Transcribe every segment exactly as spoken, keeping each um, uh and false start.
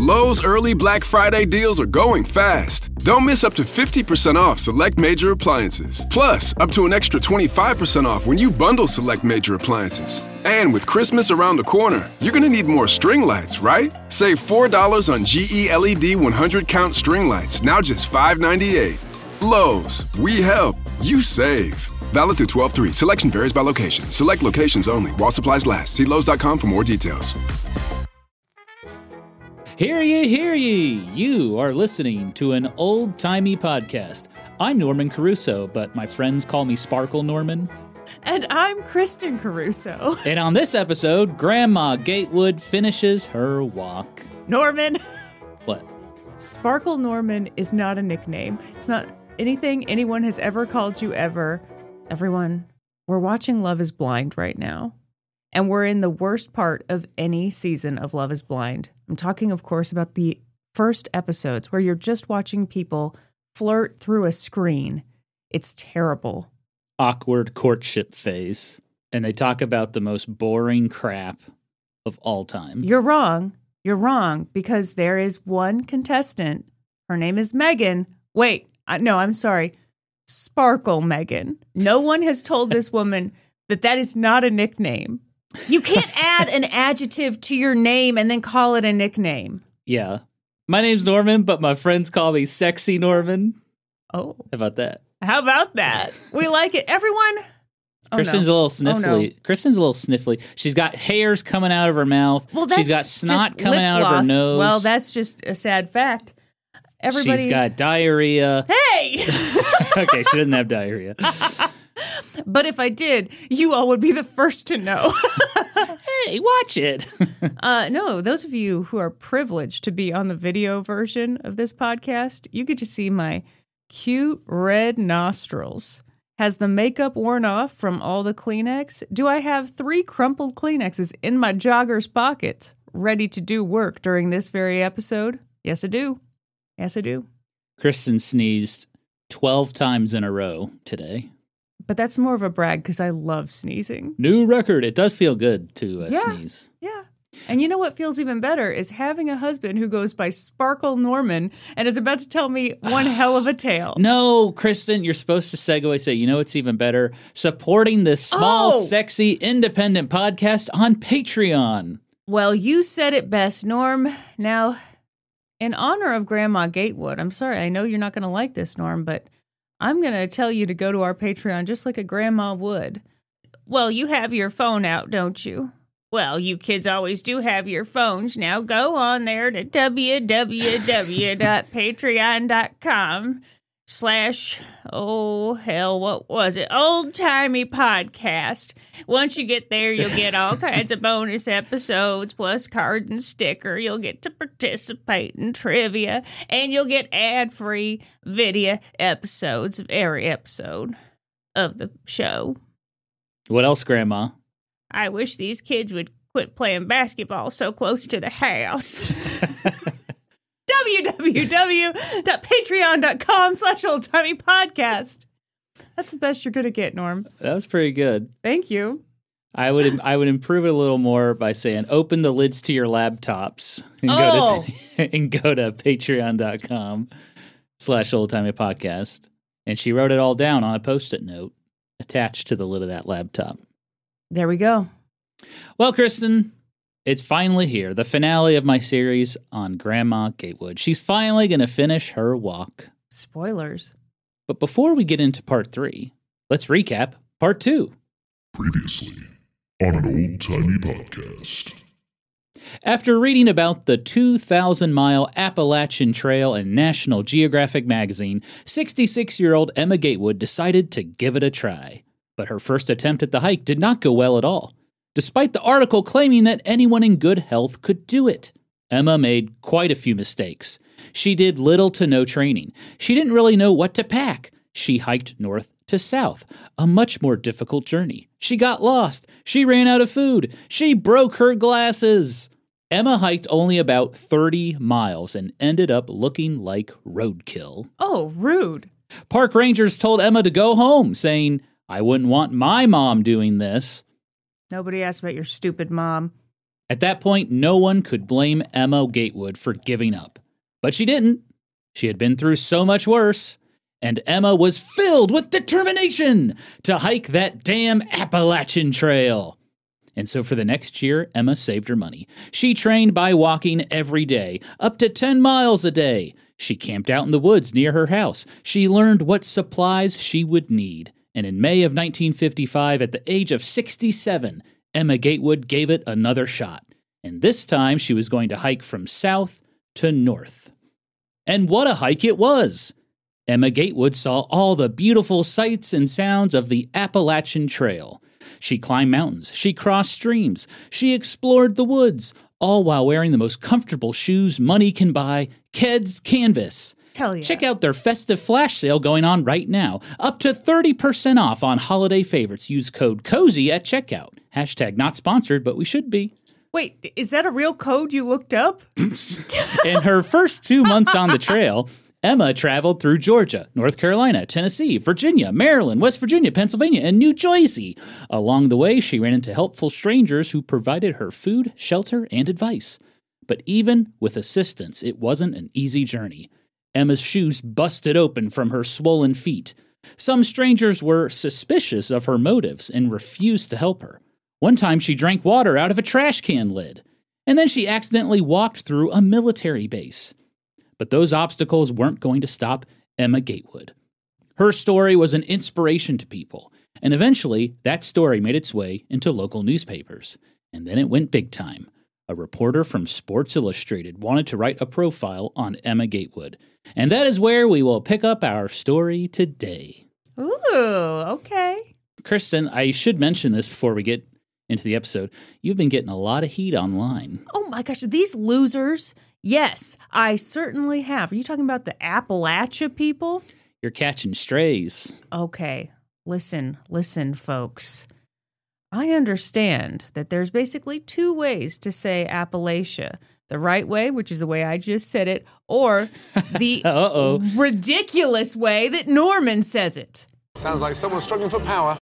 Lowe's early Black Friday deals are going fast. Don't miss up to fifty percent off select major appliances. Plus, up to an extra twenty-five percent off when you bundle select major appliances. And with Christmas around the corner, you're gonna need more string lights, right? Save four dollars on G E L E D one hundred count string lights, now just five ninety-eight. Lowe's, we help, you save. Valid through twelve three. Selection varies by location. Select locations only while supplies last. See Lowe's dot com for more details. Hear ye, hear ye! You are listening to an old-timey podcast. I'm Norman Caruso, but my friends call me Sparkle Norman. And I'm Kristen Caruso. And on this episode, Grandma Gatewood finishes her walk. Norman! What? Sparkle Norman is not a nickname. It's not anything anyone has ever called you ever. Everyone, we're watching Love is Blind right now. And we're in the worst part of any season of Love is Blind. I'm talking, of course, about the first episodes where you're just watching people flirt through a screen. It's terrible. Awkward courtship phase. And they talk about the most boring crap of all time. You're wrong. You're wrong because there is one contestant. Her name is Megan. Wait, uh, no, I'm sorry. Sparkle Megan. No one has told this woman that that is not a nickname. You can't add an adjective to your name and then call it a nickname. Yeah. My name's Norman, but my friends call me Sexy Norman. Oh. How about that? How about that? We like it. Everyone. Oh, Kristen's no. a little sniffly. Oh, no. Kristen's a little sniffly. She's got hairs coming out of her mouth. Well, that's She's got snot just coming lip out gloss. of her nose. Well, that's just a sad fact. Everybody. She's got diarrhea. Hey! Okay, she doesn't have diarrhea. But if I did, you all would be the first to know. Hey, watch it. uh, no, those of you who are privileged to be on the video version of this podcast, you get to see my cute red nostrils. Has the makeup worn off from all the Kleenex? Do I have three crumpled Kleenexes in my jogger's pockets, ready to do work during this very episode? Yes, I do. Yes, I do. Kristen sneezed twelve times in a row today. But that's more of a brag because I love sneezing. New record. It does feel good to uh, yeah, sneeze. Yeah. And you know what feels even better is having a husband who goes by Sparkle Norman and is about to tell me one hell of a tale. No, Kristen, you're supposed to segue, say, you know what's even better? Supporting this small, oh! sexy, independent podcast on Patreon. Well, you said it best, Norm. Now, in honor of Grandma Gatewood, I'm sorry, I know you're not going to like this, Norm, but I'm going to tell you to go to our Patreon just like a grandma would. Well, you have your phone out, don't you? Well, you kids always do have your phones. Now go on there to www.patreon.com slash, oh, hell, what was it? Old Timey Podcast. Once you get there, you'll get all kinds of bonus episodes, plus card and sticker. You'll get to participate in trivia, and you'll get ad-free video episodes of every episode of the show. What else, Grandma? I wish these kids would quit playing basketball so close to the house. www.patreon.com slash oldtimeypodcast. That's the best you're going to get, Norm. That was pretty good. Thank you. I would I would improve it a little more by saying open the lids to your laptops and oh. go to and go to patreon.com slash oldtimeypodcast. And she wrote it all down on a Post-it note attached to the lid of that laptop. There we go. Well, Kristen, it's finally here, the finale of my series on Grandma Gatewood. She's finally going to finish her walk. Spoilers. But before we get into part three, let's recap part two. Previously on an old-timey podcast. After reading about the two thousand mile Appalachian Trail in National Geographic magazine, sixty-six-year-old Emma Gatewood decided to give it a try. But her first attempt at the hike did not go well at all, despite the article claiming that anyone in good health could do it. Emma made quite a few mistakes. She did little to no training. She didn't really know what to pack. She hiked north to south, a much more difficult journey. She got lost. She ran out of food. She broke her glasses. Emma hiked only about thirty miles and ended up looking like roadkill. Oh, rude. Park rangers told Emma to go home, saying, I wouldn't want my mom doing this. Nobody asked about your stupid mom. At that point, no one could blame Emma Gatewood for giving up. But she didn't. She had been through so much worse. And Emma was filled with determination to hike that damn Appalachian Trail. And so for the next year, Emma saved her money. She trained by walking every day, up to ten miles a day. She camped out in the woods near her house. She learned what supplies she would need. And in May of nineteen fifty-five, at the age of sixty-seven, Emma Gatewood gave it another shot. And this time, she was going to hike from south to north. And what a hike it was! Emma Gatewood saw all the beautiful sights and sounds of the Appalachian Trail. She climbed mountains, she crossed streams, she explored the woods, all while wearing the most comfortable shoes money can buy, Keds Canvas. Hell yeah. Check out their festive flash sale going on right now. Up to thirty percent off on holiday favorites. Use code COZY at checkout. Hashtag not sponsored, but we should be. Wait, is that a real code you looked up? In her first two months on the trail, Emma traveled through Georgia, North Carolina, Tennessee, Virginia, Maryland, West Virginia, Pennsylvania, and New Jersey. Along the way, she ran into helpful strangers who provided her food, shelter, and advice. But even with assistance, it wasn't an easy journey. Emma's shoes busted open from her swollen feet. Some strangers were suspicious of her motives and refused to help her. One time, she drank water out of a trash can lid. And then she accidentally walked through a military base. But those obstacles weren't going to stop Emma Gatewood. Her story was an inspiration to people, and eventually that story made its way into local newspapers. And then it went big time. A reporter from Sports Illustrated wanted to write a profile on Emma Gatewood. And that is where we will pick up our story today. Ooh, okay. Kristen, I should mention this before we get into the episode. You've been getting a lot of heat online. Oh my gosh, these losers. Yes, I certainly have. Are you talking about the Appalachia people? You're catching strays. Okay, listen, listen, folks. I understand that there's basically two ways to say Appalachia. The right way, which is the way I just said it, or the Uh-oh. ridiculous way that Norman says it. Sounds like someone's struggling for power.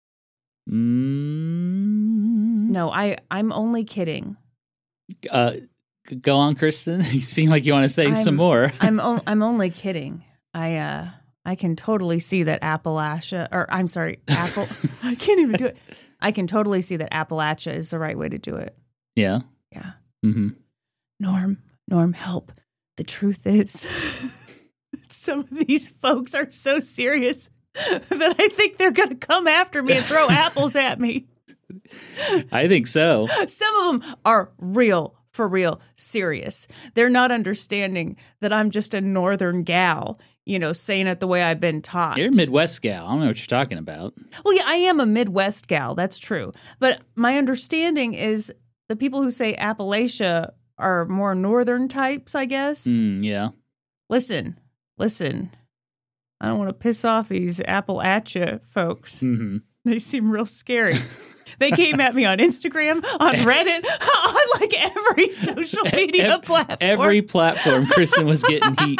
Mm. No, I, I'm only kidding. Uh, go on, Kristen. You seem like you want to say I'm, some more. I'm o- I'm only kidding. I uh I can totally see that Appalachia, or I'm sorry, Apple. I can't even do it. I can totally see that Appalachia is the right way to do it. Yeah. Yeah. Mm-hmm. Norm, Norm, help. The truth is, some of these folks are so serious that I think they're going to come after me and throw apples at me. I think so. Some of them are real, for real, serious. They're not understanding that I'm just a northern gal, you know, saying it the way I've been taught. You're a Midwest gal. I don't know what you're talking about. Well, yeah, I am a Midwest gal. That's true. But my understanding is the people who say Appalachia are more northern types, I guess. Mm, yeah. Listen, listen. I don't want to piss off these Appalachia folks. Mm-hmm. They seem real scary. They came at me on Instagram, on Reddit, on like every social media Ev- platform. Every platform, Kristen was getting heat.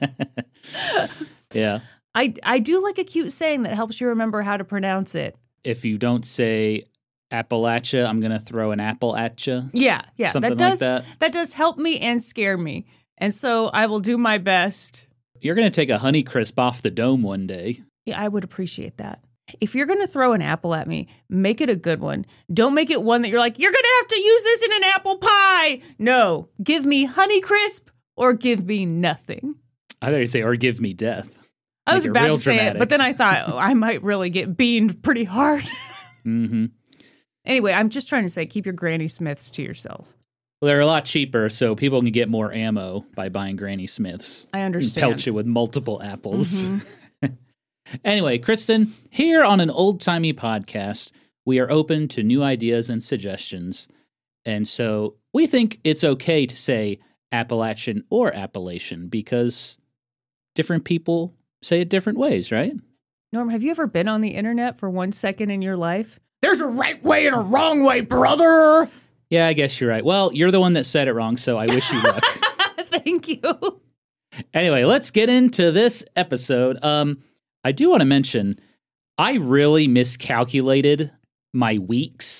Yeah. I, I do like a cute saying that helps you remember how to pronounce it. If you don't say Appalachia, I'm going to throw an apple at you. Yeah, yeah. Something that does, like that. That does help me and scare me. And so I will do my best. You're going to take a Honeycrisp off the dome one day. Yeah, I would appreciate that. If you're going to throw an apple at me, make it a good one. Don't make it one that you're like, you're going to have to use this in an apple pie. No, give me Honeycrisp or give me nothing. I thought you'd say, or give me death. I was Make it about real to say dramatic. it, but then I thought oh, I might really get beaned pretty hard. Mm-hmm. Anyway, I'm just trying to say, keep your Granny Smiths to yourself. Well, they're a lot cheaper, so people can get more ammo by buying Granny Smiths. I And understand. pelt you with multiple apples. Mhm. Anyway, Kristen, here on an old-timey podcast, we are open to new ideas and suggestions. And so we think it's okay to say Appalachian or Appalachian because different people say it different ways, right? Norm, have you ever been on the internet for one second in your life? There's a right way and a wrong way, brother. Yeah, I guess you're right. Well, you're the one that said it wrong, so I wish you luck. Thank you. Anyway, let's get into this episode. Um, I do want to mention, I really miscalculated my weeks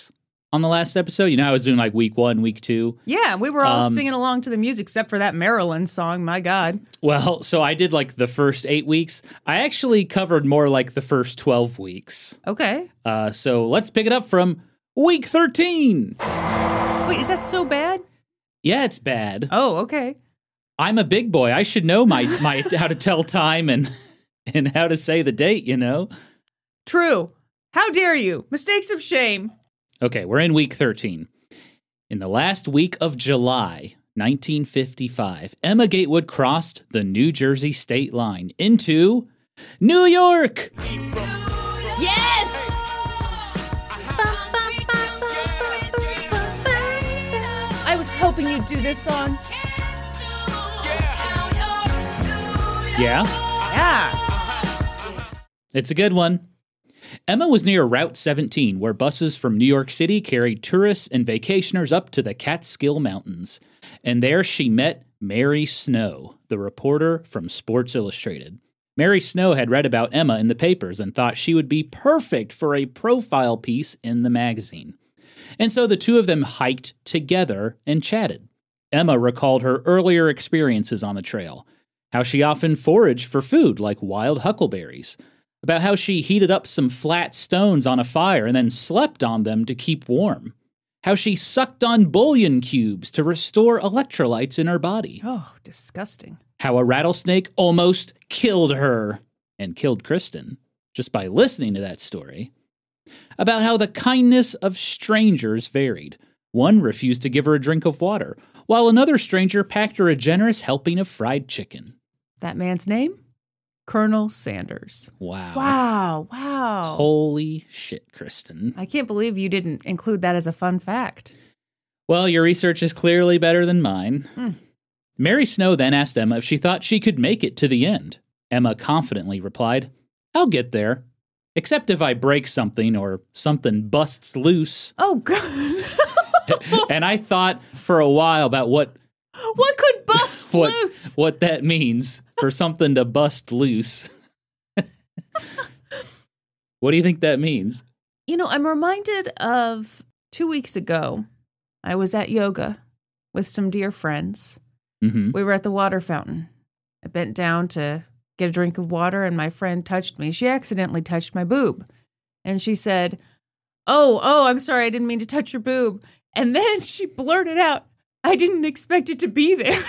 on the last episode. You know, I was doing like week one, week two. Yeah, we were all Um, singing along to the music except for that Maryland song. My God. Well, so I did like the first eight weeks. I actually covered more like the first twelve weeks. Okay. Uh, so let's pick it up from week thirteen. Wait, is that so bad? Yeah, it's bad. Oh, okay. I'm a big boy. I should know my, my how to tell time and and how to say the date, you know? True. How dare you? Mistakes of shame. Okay, we're in week thirteen. In the last week of July nineteen fifty-five, Emma Gatewood crossed the New Jersey state line into New York. Yes! I was hoping you'd do this song. Yeah, Yeah. it's a good one. Emma was near Route seventeen, where buses from New York City carried tourists and vacationers up to the Catskill Mountains. And there she met Mary Snow, the reporter from Sports Illustrated. Mary Snow had read about Emma in the papers and thought she would be perfect for a profile piece in the magazine. And so the two of them hiked together and chatted. Emma recalled her earlier experiences on the trail, how she often foraged for food like wild huckleberries, about how she heated up some flat stones on a fire and then slept on them to keep warm, how she sucked on bouillon cubes to restore electrolytes in her body, Oh, disgusting. how a rattlesnake almost killed her and killed Kristen just by listening to that story, about how the kindness of strangers varied. One refused to give her a drink of water, while another stranger packed her a generous helping of fried chicken. That man's name? Colonel Sanders. Wow. Wow, wow. Holy shit, Kristen. I can't believe you didn't include that as a fun fact. Well, your research is clearly better than mine. Hmm. Mary Snow then asked Emma if she thought she could make it to the end. Emma confidently replied, I'll get there. Except if I break something or something busts loose. Oh, God. And I thought for a while about what What could bust what, loose? what that means for something to bust loose. What do you think that means? You know, I'm reminded of two weeks ago, I was at yoga with some dear friends. Mm-hmm. We were at the water fountain. I bent down to get a drink of water, and my friend touched me. She accidentally touched my boob. And she said, oh, oh, I'm sorry, I didn't mean to touch your boob. And then she blurted out, I didn't expect it to be there.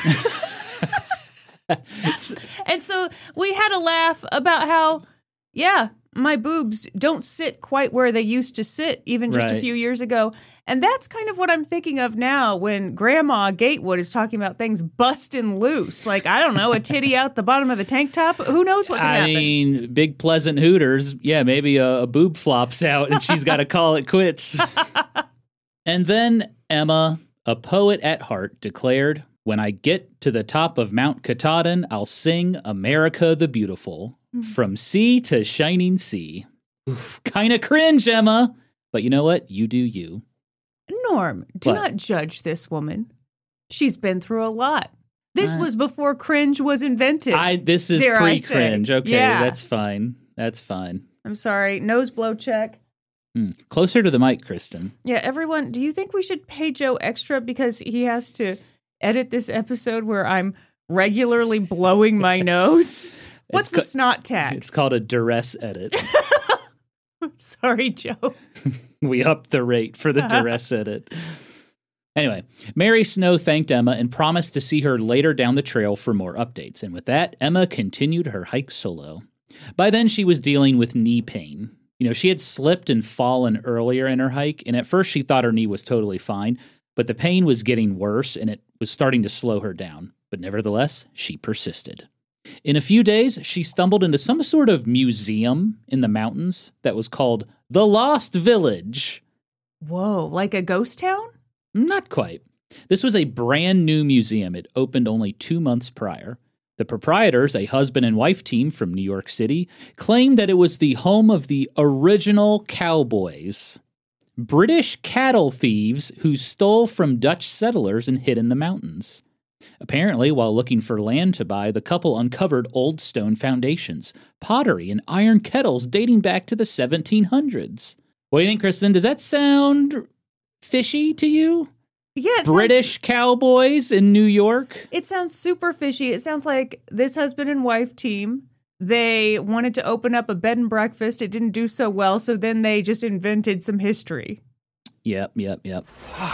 And so we had a laugh about how, yeah, my boobs don't sit quite where they used to sit even just a Right. few years ago. And that's kind of what I'm thinking of now when Grandma Gatewood is talking about things busting loose. Like, I don't know, a titty out the bottom of the tank top. Who knows what can I happen? mean, big pleasant Hooters. Yeah, maybe a, a boob flops out and she's got to call it quits. And then Emma, a poet at heart, declared, when I get to the top of Mount Katahdin, I'll sing America the Beautiful, from sea to shining sea. Kind of cringe, Emma. But you know what? You do you. Norm, do What? not judge this woman. She's been through a lot. This Uh, was before cringe was invented. I This is Dare I say. pre-cringe. Okay, Yeah. that's fine. That's fine. I'm sorry. Nose blow check. Hmm. Closer to the mic, Kristen. Yeah, everyone, do you think we should pay Joe extra because he has to edit this episode where I'm regularly blowing my nose? What's It's the ca- snot tax? It's called a duress edit. Sorry, Joe. We upped the rate for the duress edit. Anyway, Mary Snow thanked Emma and promised to see her later down the trail for more updates. And with that, Emma continued her hike solo. By then, she was dealing with knee pain. You know, she had slipped and fallen earlier in her hike, and at first she thought her knee was totally fine, but the pain was getting worse and it was starting to slow her down. But nevertheless, she persisted. In a few days, she stumbled into some sort of museum in the mountains that was called The Lost Village. Whoa, like a ghost town? Not quite. This was a brand new museum. It opened only two months prior. The proprietors, a husband and wife team from New York City, claimed that it was the home of the original cowboys, British cattle thieves who stole from Dutch settlers and hid in the mountains. Apparently, while looking for land to buy, the couple uncovered old stone foundations, pottery, and iron kettles dating back to the seventeen hundreds. What do you think, Kristen? Does that sound fishy to you? Yeah, it British sounds, cowboys in New York? it sounds super fishy. It sounds like this husband and wife team, they wanted to open up a bed and breakfast. It didn't do so well, so then they just invented some history. Yep, yep, yep.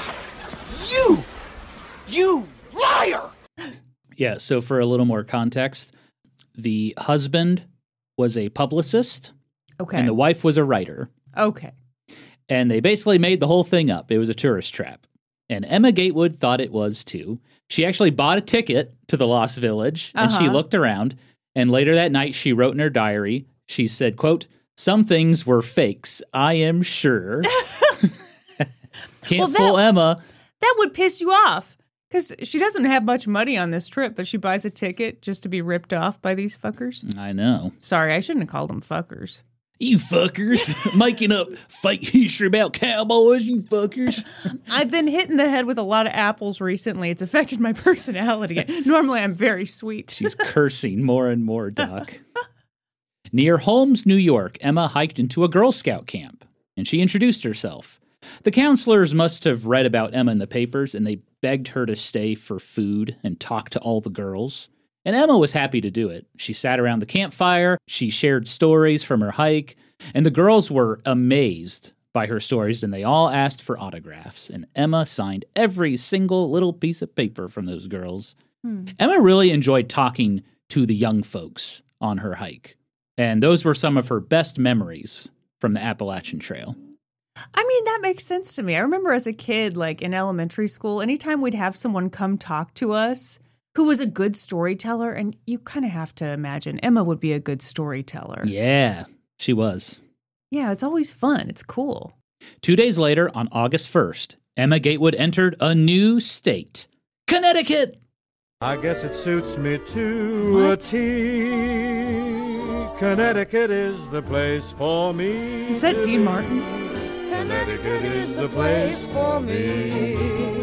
You! You liar! Yeah, so for a little more context, the husband was a publicist Okay. and the wife was a writer. Okay. And they basically made the whole thing up. It was a tourist trap. And Emma Gatewood thought it was too. She actually bought a ticket to the Lost Village and she Uh-huh. looked around. And later that night, she wrote in her diary, she said, quote, "Some things were fakes, I am sure." Can't Well, that- fool Emma. That would piss you off because she doesn't have much money on this trip, but she buys a ticket just to be ripped off by these fuckers. I know. Sorry, I shouldn't have called them fuckers. You fuckers. Making up fake history about cowboys, you fuckers. I've been hit in the head with a lot of apples recently. It's affected my personality. Normally, I'm very sweet. She's cursing more and more, Doc. Near Holmes, New York, Emma hiked into a Girl Scout camp, and she introduced herself. The counselors must have read about Emma in the papers, and they begged her to stay for food and talk to all the girls. And Emma was happy to do it. She sat around the campfire, she shared stories from her hike, and the girls were amazed by her stories, and they all asked for autographs. And Emma signed every single little piece of paper from those girls. Hmm. Emma really enjoyed talking to the young folks on her hike, and those were some of her best memories from the Appalachian Trail. I mean, that makes sense to me. I remember as a kid, like in elementary school, anytime we'd have someone come talk to us who was a good storyteller, and you kind of have to imagine Emma would be a good storyteller. Yeah, she was. Yeah, it's always fun. It's cool. Two days later, on August first, Emma Gatewood entered a new state, Connecticut. I guess it suits me to a What? T. Connecticut is the place for me. Is that to Dean be. Martin? Connecticut is the place for me.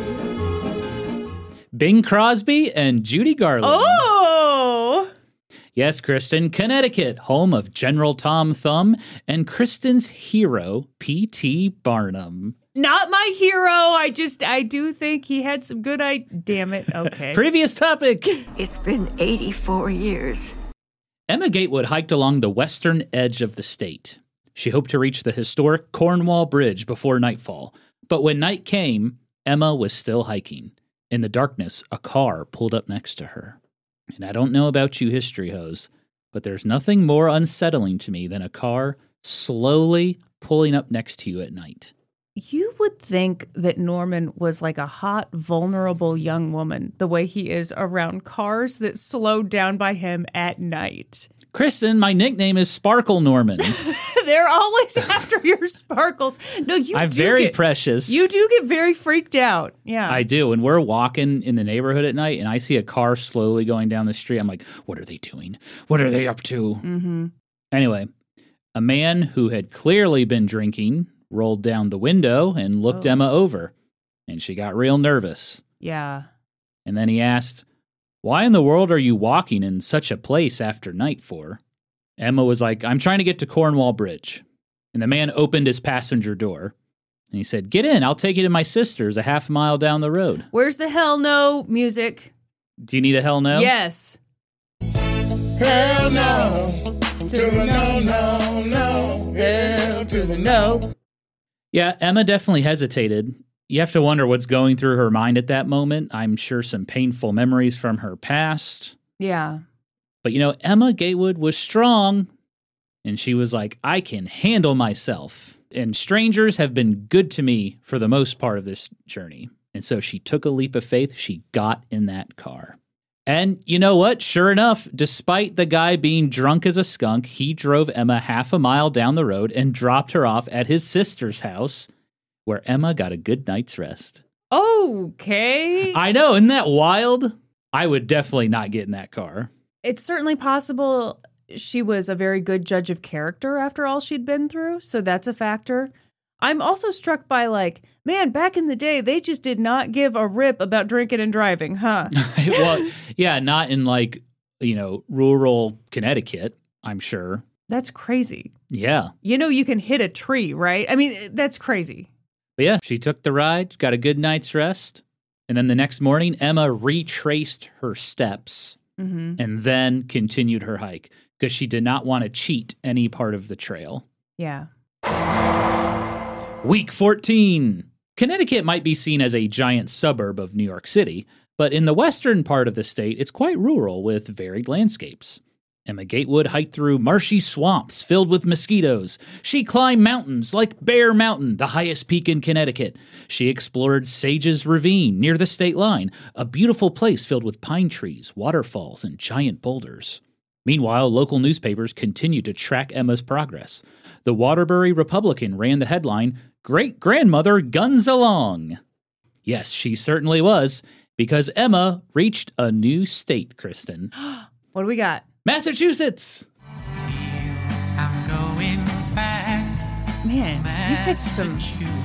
Bing Crosby and Judy Garland. Oh! Yes, Kristen, Connecticut, home of General Tom Thumb and Kristen's hero, P T Barnum. Not my hero. I just, I do think he had some good I Damn it. Okay. Previous topic. It's been eighty-four years. Emma Gatewood hiked along the western edge of the state. She hoped to reach the historic Cornwall Bridge before nightfall. But when night came, Emma was still hiking. In the darkness, a car pulled up next to her. And I don't know about you history hoes, but there's nothing more unsettling to me than a car slowly pulling up next to you at night. You would think that Norman was like a hot, vulnerable young woman, the way he is around cars that slowed down by him at night. Kristen, my nickname is Sparkle Norman. They're always after your sparkles. No, you I'm do very get, precious. You do get very freaked out. Yeah. I do. When we're walking in the neighborhood at night and I see a car slowly going down the street, I'm like, what are they doing? What are they up to? Mm-hmm. Anyway, a man who had clearly been drinking rolled down the window and looked Oh. Emma over, and she got real nervous. Yeah. And then he asked, "Why in the world are you walking in such a place after night for?" Emma was like, "I'm trying to get to Cornwall Bridge." And the man opened his passenger door, and he said, "Get in, I'll take you to my sister's a half mile down the road." Where's the hell no music? Do you need a hell no? Yes. Hell no. To the no, no, no. Hell to the no. Yeah, Emma definitely hesitated. You have to wonder what's going through her mind at that moment. I'm sure some painful memories from her past. Yeah. But, you know, Emma Gatewood was strong, and she was like, I can handle myself. And strangers have been good to me for the most part of this journey. And so she took a leap of faith. She got in that car. And you know what? Sure enough, despite the guy being drunk as a skunk, he drove Emma half a mile down the road and dropped her off at his sister's house, where Emma got a good night's rest. Okay. I know, isn't that wild? I would definitely not get in that car. It's certainly possible she was a very good judge of character after all she'd been through, so that's a factor. I'm also struck by, like, man, back in the day, they just did not give a rip about drinking and driving, huh? Well, yeah, not in, like, you know, rural Connecticut, I'm sure. That's crazy. Yeah. You know you can hit a tree, right? I mean, that's crazy. But yeah, she took the ride, got a good night's rest. And then the next morning, Emma retraced her steps Mm-hmm. and then continued her hike because she did not want to cheat any part of the trail. Yeah. Week fourteen. Connecticut might be seen as a giant suburb of New York City, but in the western part of the state, it's quite rural with varied landscapes. Emma Gatewood hiked through marshy swamps filled with mosquitoes. She climbed mountains like Bear Mountain, the highest peak in Connecticut. She explored Sage's Ravine near the state line, a beautiful place filled with pine trees, waterfalls, and giant boulders. Meanwhile, local newspapers continued to track Emma's progress. The Waterbury Republican ran the headline, "Great-Grandmother Guns Along." Yes, she certainly was, because Emma reached a new state, Kristen. What do we got? Massachusetts! I'm going back. Man, you picked some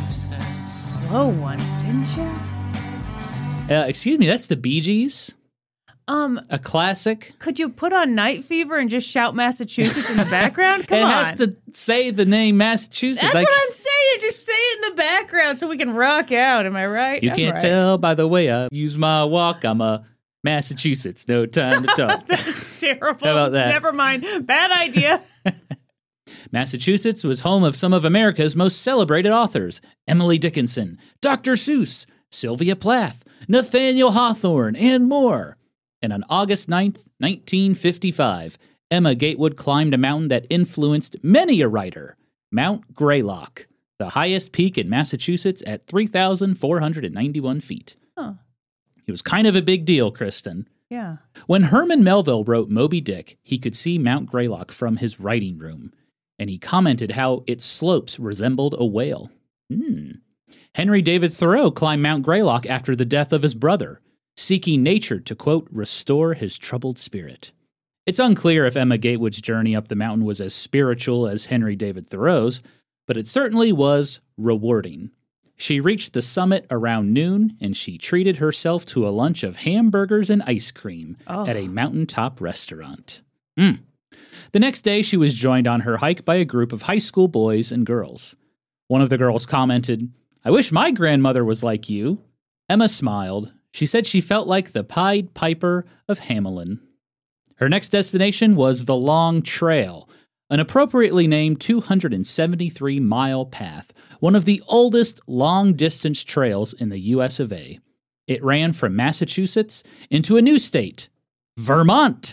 slow ones, didn't you? Uh, excuse me, that's the Bee Gees? Um, A classic? could you put on Night Fever and just shout Massachusetts in the background? Come it on. has to say the name Massachusetts. That's Like, what I'm saying. Just say it in the background so we can rock out. Am I right? you I'm can't right. tell by the way I use my walk. I'm a Massachusetts. No time to talk. That's terrible. How about that? Never mind. Bad idea. Massachusetts was home of some of America's most celebrated authors, Emily Dickinson, Doctor Seuss, Sylvia Plath, Nathaniel Hawthorne, and more. And on August ninth, nineteen fifty-five, Emma Gatewood climbed a mountain that influenced many a writer, Mount Greylock, the highest peak in Massachusetts at three thousand four hundred ninety-one feet. Huh. It was kind of a big deal, Kristen. Yeah. When Herman Melville wrote Moby Dick, he could see Mount Greylock from his writing room, and he commented how its slopes resembled a whale. Hmm. Henry David Thoreau climbed Mount Greylock after the death of his brother, seeking nature to, quote, restore his troubled spirit. It's unclear if Emma Gatewood's journey up the mountain was as spiritual as Henry David Thoreau's, but it certainly was rewarding. She reached the summit around noon, and she treated herself to a lunch of hamburgers and ice cream Oh. at a mountaintop restaurant. Mm. The next day, she was joined on her hike by a group of high school boys and girls. One of the girls commented, "I wish my grandmother was like you." Emma smiled. She said she felt like the Pied Piper of Hamelin. Her next destination was the Long Trail, an appropriately named two hundred seventy-three mile path, one of the oldest long-distance trails in the U S of A. It ran from Massachusetts into a new state, Vermont.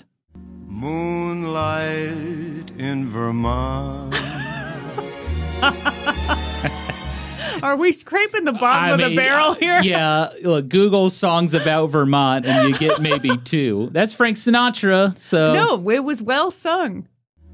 Moonlight in Vermont. Are we scraping the bottom I of mean, the barrel here? Yeah, look, Google songs about Vermont and you get maybe two. That's Frank Sinatra, so... No, it was well sung.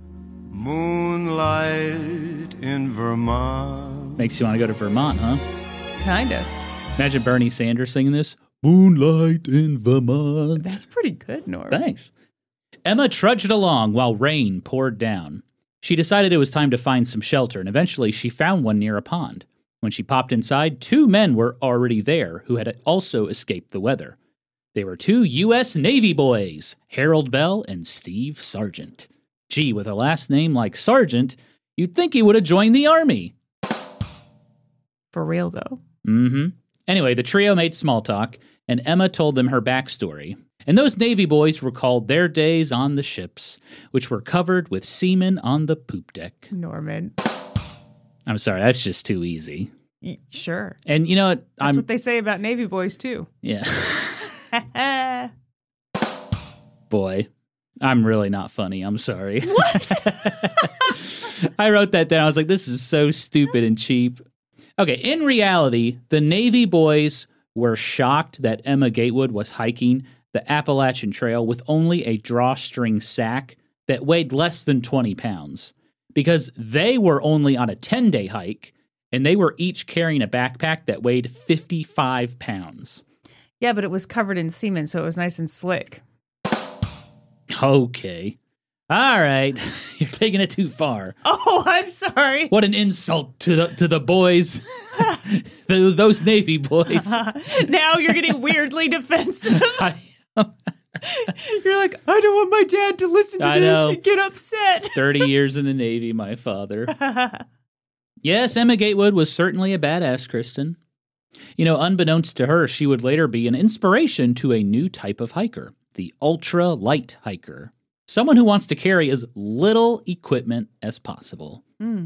Moonlight in Vermont. Makes you want to go to Vermont, huh? Kind of. Imagine Bernie Sanders singing this. Moonlight in Vermont. That's pretty good, Nora. Thanks. Emma trudged along while rain poured down. She decided it was time to find some shelter, and eventually she found one near a pond. When she popped inside, two men were already there who had also escaped the weather. They were two U S Navy boys, Harold Bell and Steve Sargent. Gee, with a last name like Sargent, you'd think he would have joined the Army. For real, though. Mm-hmm. Anyway, the trio made small talk, and Emma told them her backstory. And those Navy boys recalled their days on the ships, which were covered with semen on the poop deck. Norman. I'm sorry, that's just too easy. Y- Sure. And you know what? That's I'm what they say about Navy boys, too. yeah. Boy, I'm really not funny. I'm sorry. What? I wrote that down. I was like, this is so stupid and cheap. Okay, in reality, the Navy boys were shocked that Emma Gatewood was hiking the Appalachian Trail with only a drawstring sack that weighed less than twenty pounds, because they were only on a ten-day hike, and they were each carrying a backpack that weighed fifty-five pounds. Yeah, but it was covered in semen, so it was nice and slick. Okay. All right. You're taking it too far. Oh, I'm sorry. What an insult to the to the boys. those, those Navy boys. Now you're getting weirdly defensive. I, You're like, I don't want my dad to listen to I this know. and get upset. thirty years in the Navy, my father. Yes, Emma Gatewood was certainly a badass, Kristen. You know, unbeknownst to her, she would later be an inspiration to a new type of hiker, the ultra-light hiker. Someone who wants to carry as little equipment as possible. Mm.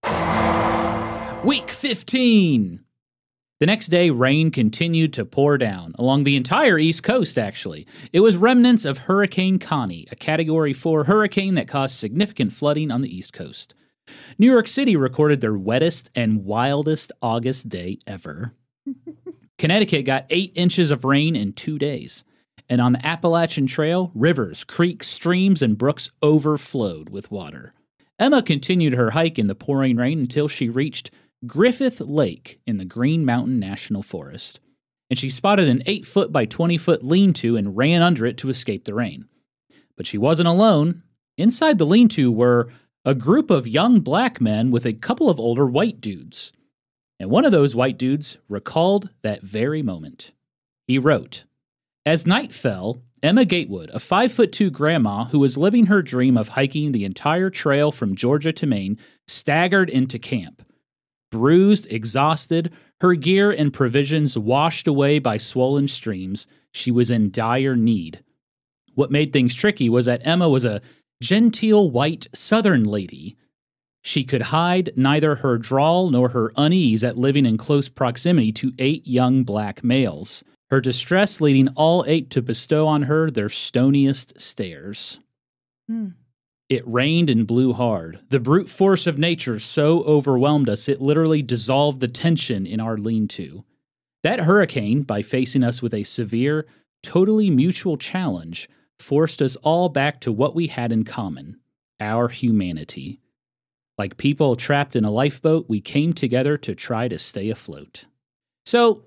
Week fifteen. The next day, rain continued to pour down, along the entire East Coast, actually. It was remnants of Hurricane Connie, a Category four hurricane that caused significant flooding on the East Coast. New York City recorded their wettest and wildest August day ever. Connecticut got eight inches of rain in two days. And on the Appalachian Trail, rivers, creeks, streams, and brooks overflowed with water. Emma continued her hike in the pouring rain until she reached Griffith Lake in the Green Mountain National Forest. And she spotted an eight foot by twenty foot lean-to and ran under it to escape the rain. But she wasn't alone. Inside the lean-to were a group of young black men with a couple of older white dudes. And one of those white dudes recalled that very moment. He wrote, "As night fell, Emma Gatewood, a five foot two grandma who was living her dream of hiking the entire trail from Georgia to Maine, staggered into camp. Bruised, exhausted, her gear and provisions washed away by swollen streams, she was in dire need. What made things tricky was that Emma was a genteel white Southern lady. She could hide neither her drawl nor her unease at living in close proximity to eight young black males, her distress leading all eight to bestow on her their stoniest stares. Hmm. It rained and blew hard. The brute force of nature so overwhelmed us it literally dissolved the tension in our lean-to. That hurricane, by facing us with a severe, totally mutual challenge, forced us all back to what we had in common, our humanity. Like people trapped in a lifeboat, we came together to try to stay afloat." So,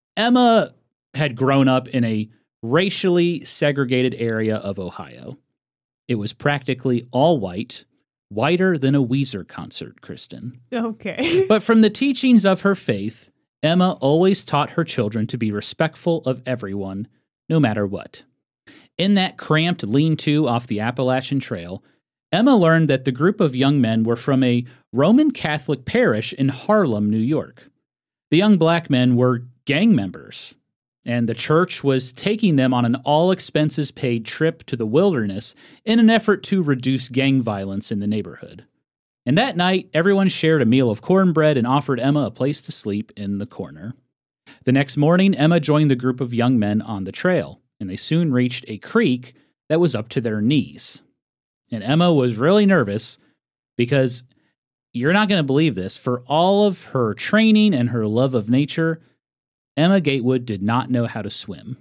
Emma had grown up in a racially segregated area of Ohio. It was practically all white, whiter than a Weezer concert, Kristen. Okay. But from the teachings of her faith, Emma always taught her children to be respectful of everyone, no matter what. In that cramped lean-to off the Appalachian Trail, Emma learned that the group of young men were from a Roman Catholic parish in Harlem, New York. The young black men were gang members, and the church was taking them on an all-expenses-paid trip to the wilderness in an effort to reduce gang violence in the neighborhood. And that night, everyone shared a meal of cornbread and offered Emma a place to sleep in the corner. The next morning, Emma joined the group of young men on the trail, and they soon reached a creek that was up to their knees. And Emma was really nervous because, you're not going to believe this, for all of her training and her love of nature, Emma Gatewood did not know how to swim.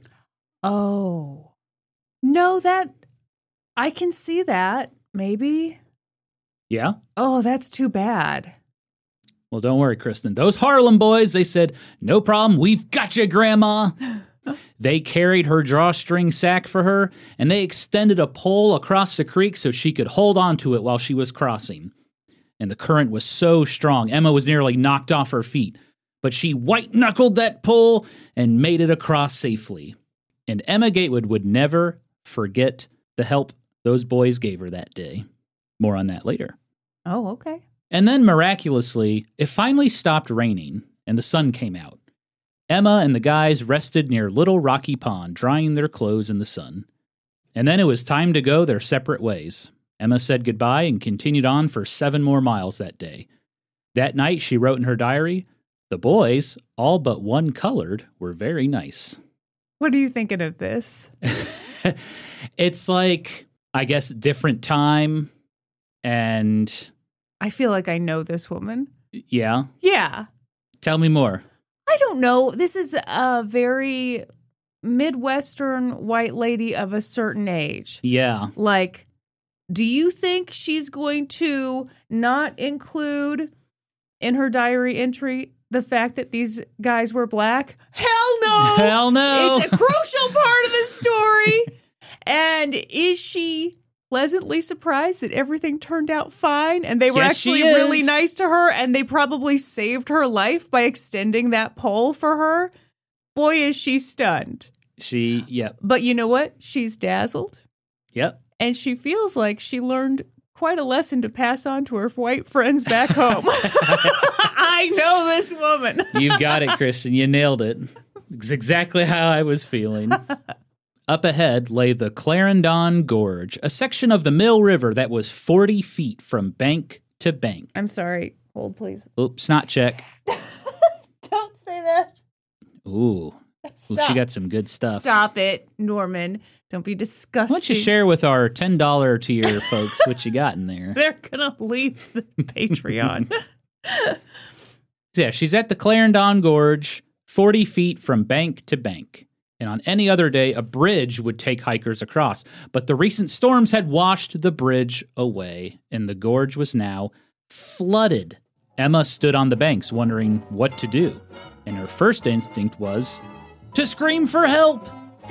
Oh. No, that, I can see that, maybe. Yeah? Oh, that's too bad. Well, don't worry, Kristen. Those Harlem boys, they said, "No problem, we've got you, Grandma." They carried her drawstring sack for her, and they extended a pole across the creek so she could hold on to it while she was crossing. And the current was so strong, Emma was nearly knocked off her feet. But she white-knuckled that pole and made it across safely. And Emma Gatewood would never forget the help those boys gave her that day. More on that later. Oh, okay. And then, miraculously, it finally stopped raining, and the sun came out. Emma and the guys rested near Little Rocky Pond, drying their clothes in the sun. And then it was time to go their separate ways. Emma said goodbye and continued on for seven more miles that day. That night, she wrote in her diary, "The boys, all but one colored, were very nice." What are you thinking of this? It's like, I guess, different time, and... I feel like I know this woman. Yeah? Yeah. Tell me more. I don't know. This is a very Midwestern white lady of a certain age. Yeah. Like, do you think she's going to not include in her diary entry the fact that these guys were black? Hell no! Hell no! It's a crucial part of the story. And is she pleasantly surprised that everything turned out fine and they were Yes, actually she is. really nice to her and they probably saved her life by extending that pole for her? Boy, is she stunned. She, yep. But you know what? She's dazzled Yep. and she feels like she learned quite a lesson to pass on to her white friends back home. I know this woman. You got it, Kristen. You nailed it. It's exactly how I was feeling. Up ahead lay the Clarendon Gorge, a section of the Mill River that was forty feet from bank to bank. I'm sorry. Hold, please. Oops, not check. Don't say that. Ooh. Ooh, she got some good stuff. Stop it, Norman. Don't be disgusting. Why don't you share with our ten dollars tier folks what you got in there? They're going to leave the Patreon. Yeah, she's at the Clarendon Gorge, forty feet from bank to bank. And on any other day, a bridge would take hikers across. But the recent storms had washed the bridge away, and the gorge was now flooded. Emma stood on the banks, wondering what to do. And her first instinct was to scream for help.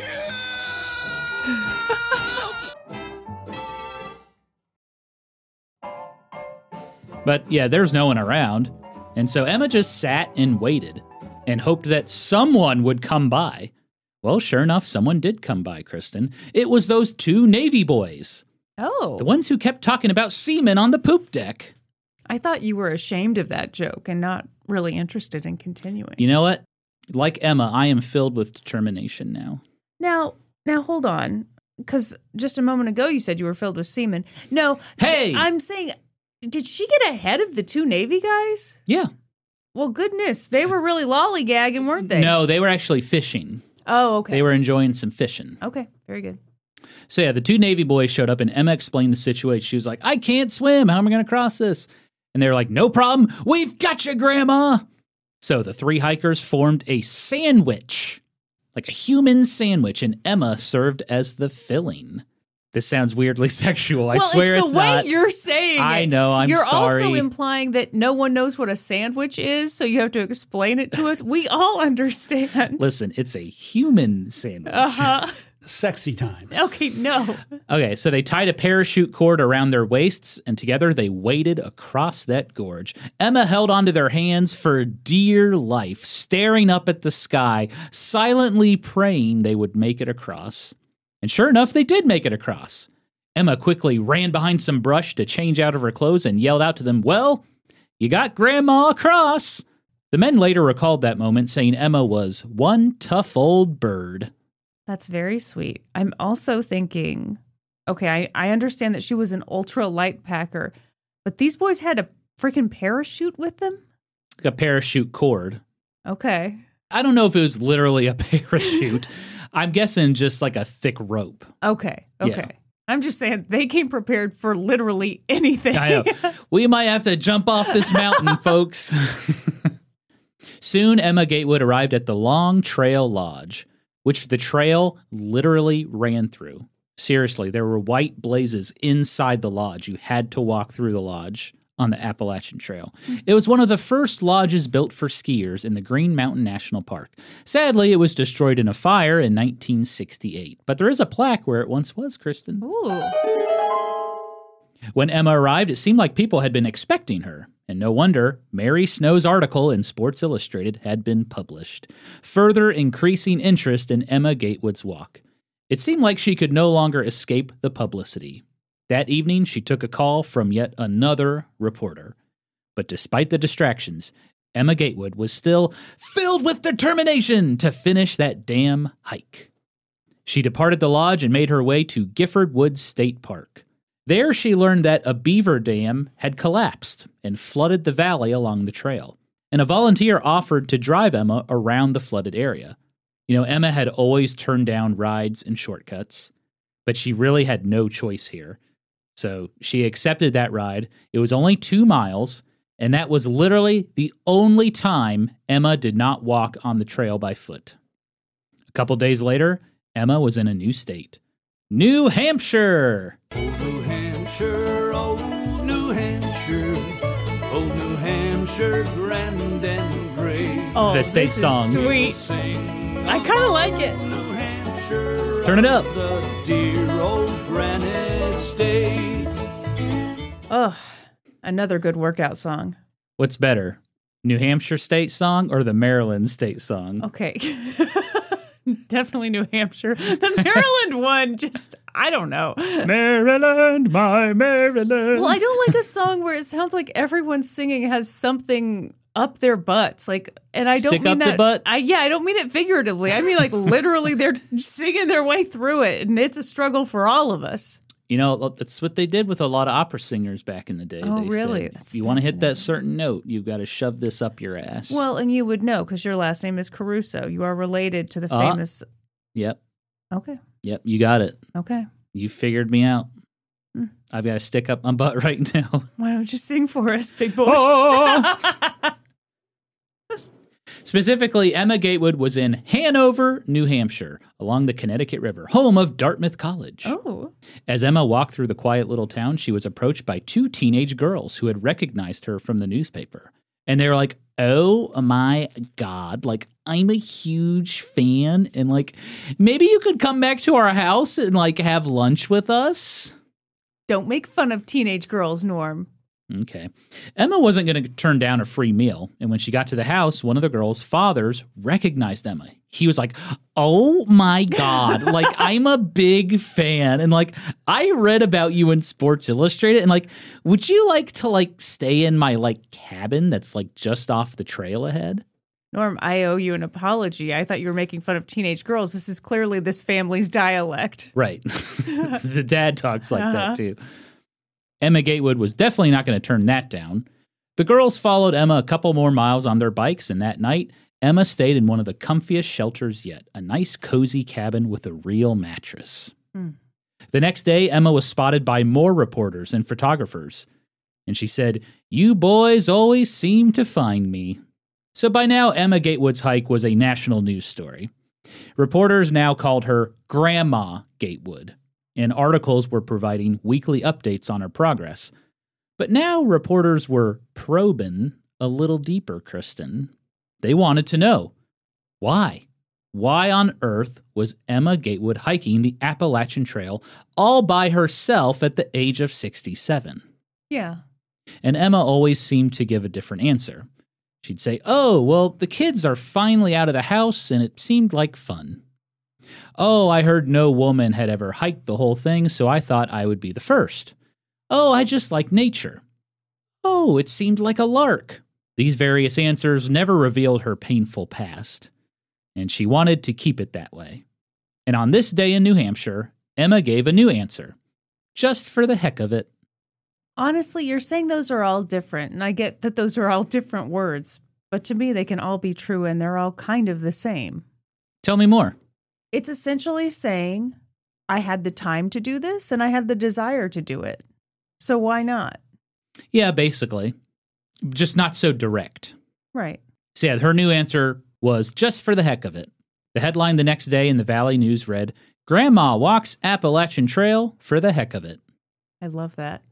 But yeah, there's no one around. And so Emma just sat and waited and hoped that someone would come by. Well, sure enough, someone did come by, Kristen. It was those two Navy boys. Oh. The ones who kept talking about seamen on the poop deck. I thought you were ashamed of that joke and not really interested in continuing. You know what? Like Emma, I am filled with determination now. Now, now hold on. Because just a moment ago you said you were filled with semen. No. Hey! I'm saying, did she get ahead of the two Navy guys? Yeah. Well, goodness. They were really lollygagging, weren't they? No, they were actually fishing. Oh, okay. They were enjoying some fishing. Okay, very good. So yeah, the two Navy boys showed up and Emma explained the situation. She was like, I can't swim. How am I going to cross this? And they were like, no problem. We've got you, Grandma. So the three hikers formed a sandwich, like a human sandwich, and Emma served as the filling. This sounds weirdly sexual. I well, swear it's, it's the way not. You're saying I it. know, I'm You're sorry. also implying that no one knows what a sandwich is, so you have to explain it to us. We all understand. Listen, it's a human sandwich. Uh-huh. Sexy times. Okay, no. Okay, so they tied a parachute cord around their waists, and together they waded across that gorge. Emma held onto their hands for dear life, staring up at the sky, silently praying they would make it across. And sure enough, they did make it across. Emma quickly ran behind some brush to change out of her clothes and yelled out to them, well, you got Grandma across. The men later recalled that moment, saying Emma was one tough old bird. That's very sweet. I'm also thinking, okay, I, I understand that she was an ultra light packer, but these boys had a freaking parachute with them? A parachute cord. Okay. I don't know if it was literally a parachute. I'm guessing just like a thick rope. Okay. Okay. Yeah. I'm just saying they came prepared for literally anything. I know. We might have to jump off this mountain, folks. Soon, Emma Gatewood arrived at the Long Trail Lodge, which the trail literally ran through. Seriously, there were white blazes inside the lodge. You had to walk through the lodge on the Appalachian Trail. It was one of the first lodges built for skiers in the Green Mountain National Park. Sadly, it was destroyed in a fire in nineteen sixty-eight, but there is a plaque where it once was, Kristen. Ooh. When Emma arrived, it seemed like people had been expecting her, and no wonder Mary Snow's article in Sports Illustrated had been published, further increasing interest in Emma Gatewood's walk. It seemed like she could no longer escape the publicity. That evening, she took a call from yet another reporter. But despite the distractions, Emma Gatewood was still filled with determination to finish that damn hike. She departed the lodge and made her way to Gifford Woods State Park. There, she learned that a beaver dam had collapsed and flooded the valley along the trail, and a volunteer offered to drive Emma around the flooded area. You know, Emma had always turned down rides and shortcuts, but she really had no choice here. So she accepted that ride. It was only two miles, and that was literally the only time Emma did not walk on the trail by foot. A couple days later, Emma was in a new state. New Hampshire! Old New Hampshire, old New Hampshire, old New Hampshire, grand and gray. Oh, It's the state this is song. sweet. I kind of like it. New Hampshire, Turn it up. the dear old granite state. Ugh, another good workout song. What's better, New Hampshire state song or the Maryland state song? Okay. Definitely New Hampshire. The Maryland one, just, I don't know. Maryland, my Maryland. Well, I don't like a song where it sounds like everyone singing has something up their butts. Like, and I don't Stick mean up that. the butt? I, yeah, I don't mean it figuratively. I mean, like, literally, they're singing their way through it, and it's a struggle for all of us. You know, that's what they did with a lot of opera singers back in the day. Oh, they really? Said, That's if you want to hit that certain note, you've got to shove this up your ass. Well, and you would know because your last name is Caruso. You are related to the Uh, famous. Yep. Okay. Yep, you got it. Okay. You figured me out. Hmm. I've got to stick up my butt right now. Why don't you sing for us, big boy? Oh! Specifically, Emma Gatewood was in Hanover, New Hampshire, along the Connecticut River, home of Dartmouth College. Oh. As Emma walked through the quiet little town, she was approached by two teenage girls who had recognized her from the newspaper. And they were like, oh my God, like, I'm a huge fan. And like, maybe you could come back to our house and like have lunch with us. Don't make fun of teenage girls, Norm. Okay. Emma wasn't going to turn down a free meal. And when she got to the house, one of the girls' fathers recognized Emma. He was like, oh my God, like, I'm a big fan. And like, I read about you in Sports Illustrated. And like, would you like to like stay in my like cabin that's like just off the trail ahead? Norm, I owe you an apology. I thought you were making fun of teenage girls. This is clearly this family's dialect. Right. The dad talks like Uh-huh. that too. Emma Gatewood was definitely not going to turn that down. The girls followed Emma a couple more miles on their bikes, and that night, Emma stayed in one of the comfiest shelters yet, a nice cozy cabin with a real mattress. Mm. The next day, Emma was spotted by more reporters and photographers, and she said, "You boys always seem to find me." So by now, Emma Gatewood's hike was a national news story. Reporters now called her Grandma Gatewood, and articles were providing weekly updates on her progress. But now reporters were probing a little deeper, Kristen. They wanted to know, why? Why on earth was Emma Gatewood hiking the Appalachian Trail all by herself at the age of sixty-seven? Yeah. And Emma always seemed to give a different answer. She'd say, oh, well, the kids are finally out of the house and it seemed like fun. Oh, I heard no woman had ever hiked the whole thing, so I thought I would be the first. Oh, I just like nature. Oh, it seemed like a lark. These various answers never revealed her painful past, and she wanted to keep it that way. And on this day in New Hampshire, Emma gave a new answer, just for the heck of it. Honestly, you're saying those are all different, and I get that those are all different words, but to me, they can all be true, and they're all kind of the same. Tell me more. It's essentially saying, I had the time to do this, and I had the desire to do it. So why not? Yeah, basically. Just not so direct. Right. So yeah, her new answer was just for the heck of it. The headline the next day in the Valley News read, Grandma walks Appalachian Trail for the heck of it. I love that.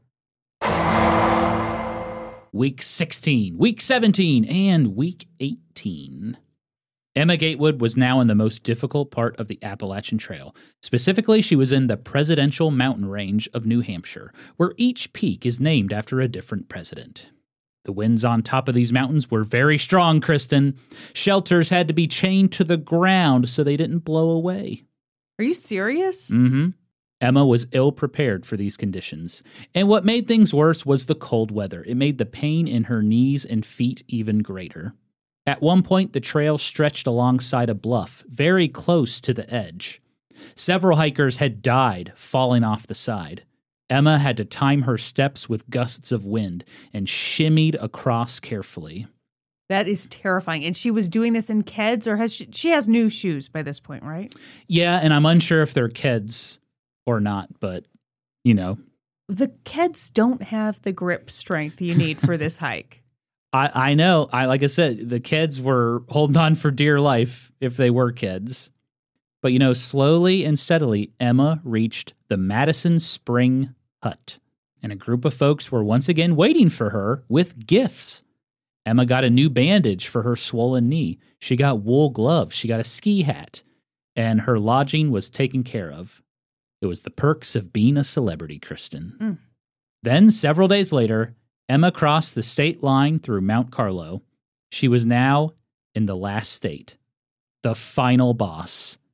Week sixteen, Week seventeen, and Week eighteen. Emma Gatewood was now in the most difficult part of the Appalachian Trail. Specifically, she was in the Presidential Mountain Range of New Hampshire, where each peak is named after a different president. The winds on top of these mountains were very strong, Kristen. Shelters had to be chained to the ground so they didn't blow away. Are you serious? Mm-hmm. Emma was ill-prepared for these conditions. And what made things worse was the cold weather. It made the pain in her knees and feet even greater. At one point, the trail stretched alongside a bluff, very close to the edge. Several hikers had died falling off the side. Emma had to time her steps with gusts of wind and shimmied across carefully. That is terrifying. And she was doing this in Keds, or has she, she has new shoes by this point, right? Yeah, and I'm unsure if they're Keds or not, but, you know. The Keds don't have the grip strength you need for this hike. I, I know. I like I said, the Keds were holding on for dear life if they were Keds. But, you know, slowly and steadily, Emma reached the Madison Spring Hut. And a group of folks were once again waiting for her with gifts. Emma got a new bandage for her swollen knee. She got wool gloves. She got a ski hat. And her lodging was taken care of. It was the perks of being a celebrity, Kristen. Mm. Then, several days later, Emma crossed the state line through Mount Carlo. She was now in the last state, the final boss,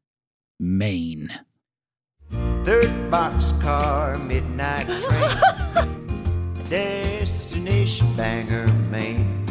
Maine. Third boxcar, midnight train, destination Bangor, Maine.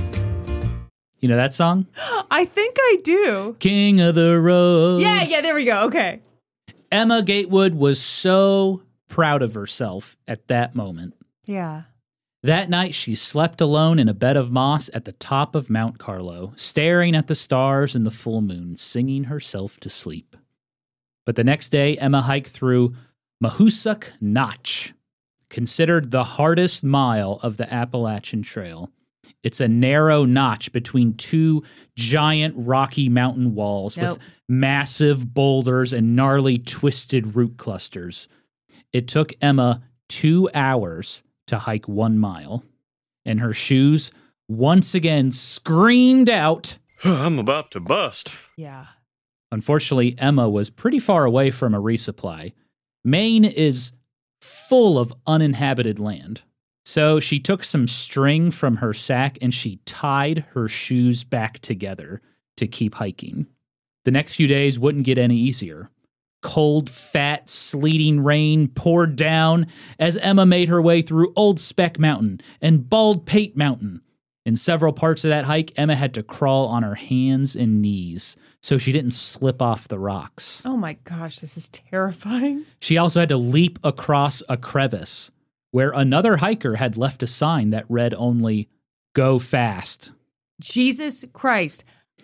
You know that song? I think I do. King of the Road. Yeah, yeah, there we go. Okay. Emma Gatewood was so proud of herself at that moment. Yeah. That night, she slept alone in a bed of moss at the top of Mount Carlo, staring at the stars and the full moon, singing herself to sleep. But the next day, Emma hiked through Mahoosuc Notch, considered the hardest mile of the Appalachian Trail. It's a narrow notch between two giant rocky mountain walls Nope. with massive boulders and gnarly twisted root clusters. It took Emma two hours to hike one mile, and her shoes once again screamed out, I'm about to bust. Yeah. Unfortunately, Emma was pretty far away from a resupply. Maine is full of uninhabited land. So she took some string from her sack and she tied her shoes back together to keep hiking. The next few days wouldn't get any easier. Cold, fat, sleeting rain poured down as Emma made her way through Old Speck Mountain and Bald Pate Mountain. In several parts of that hike, Emma had to crawl on her hands and knees so she didn't slip off the rocks. Oh my gosh, this is terrifying. She also had to leap across a crevice where another hiker had left a sign that read only, "Go fast." Jesus Christ.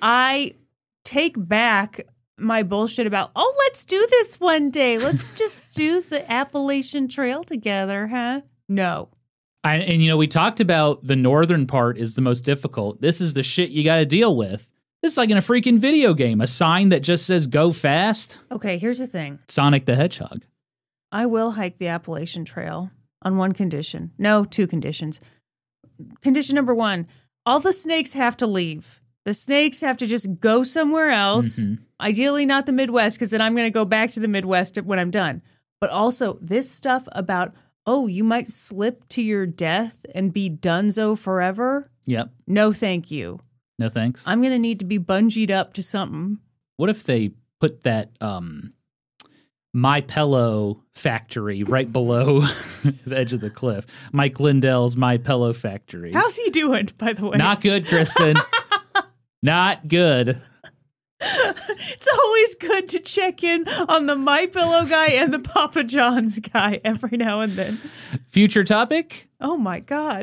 I take back my bullshit about, oh, let's do this one day. Let's just do the Appalachian Trail together, huh? No. I, and, you know, we talked about the northern part is the most difficult. This is the shit you got to deal with. This is like in a freaking video game. A sign that just says, "Go fast." Okay, here's the thing. Sonic the Hedgehog. I will hike the Appalachian Trail on one condition. No, two conditions. Condition number one, all the snakes have to leave. The snakes have to just go somewhere else. Mm-hmm. Ideally not the Midwest, because then I'm going to go back to the Midwest when I'm done. But also this stuff about, oh, you might slip to your death and be donezo forever. Yep. No, thank you. No thanks. I'm going to need to be bungeed up to something. What if they put that um, My Pillow factory right below the edge of the cliff? Mike Lindell's My Pillow factory. How's he doing, by the way? Not good, Kristen. Not good. It's always good to check in on the My Pillow guy and the Papa John's guy every now and then. Future topic? Oh my God.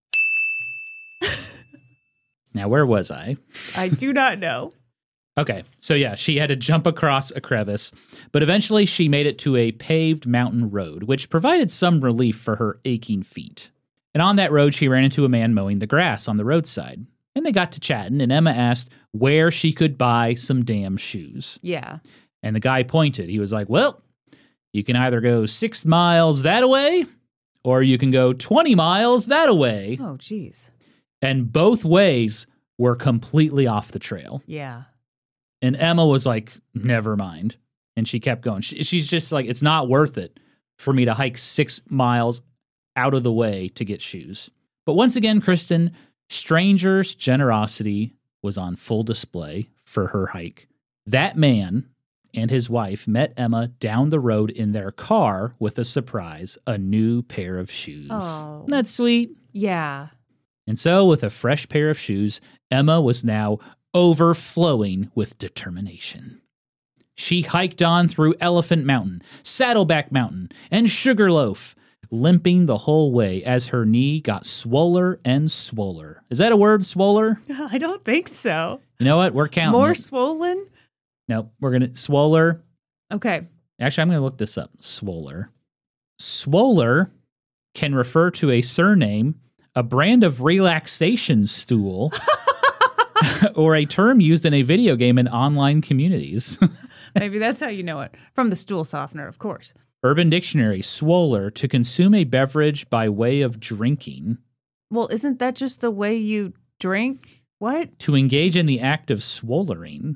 Now, where was I? I do not know. Okay, so yeah, she had to jump across a crevice, but eventually she made it to a paved mountain road, which provided some relief for her aching feet. And on that road, she ran into a man mowing the grass on the roadside. And they got to chatting, and Emma asked where she could buy some damn shoes. Yeah. And the guy pointed. He was like, well, you can either go six miles that away, or you can go twenty miles that away. Oh, geez. And both ways were completely off the trail. Yeah. And Emma was like, never mind. And she kept going. She, she's just like, it's not worth it for me to hike six miles out of the way to get shoes. But once again, Kristen, strangers' generosity was on full display for her hike. That man and his wife met Emma down the road in their car with a surprise, a new pair of shoes. Oh. Isn't that sweet? Yeah. And so, with a fresh pair of shoes, Emma was now overflowing with determination. She hiked on through Elephant Mountain, Saddleback Mountain, and Sugarloaf, limping the whole way as her knee got swoller and swoller. Is that a word, swoller? I don't think so. You know what? We're counting. More it. swollen? No, we're going to, swoller. Okay. Actually, I'm going to look this up. Swoller. Swoller can refer to a surname, a brand of relaxation stool, or a term used in a video game in online communities. Maybe that's how you know it. From the stool softener, of course. Urban Dictionary, swoller, to consume a beverage by way of drinking. Well, isn't that just the way you drink? What? To engage in the act of swollering.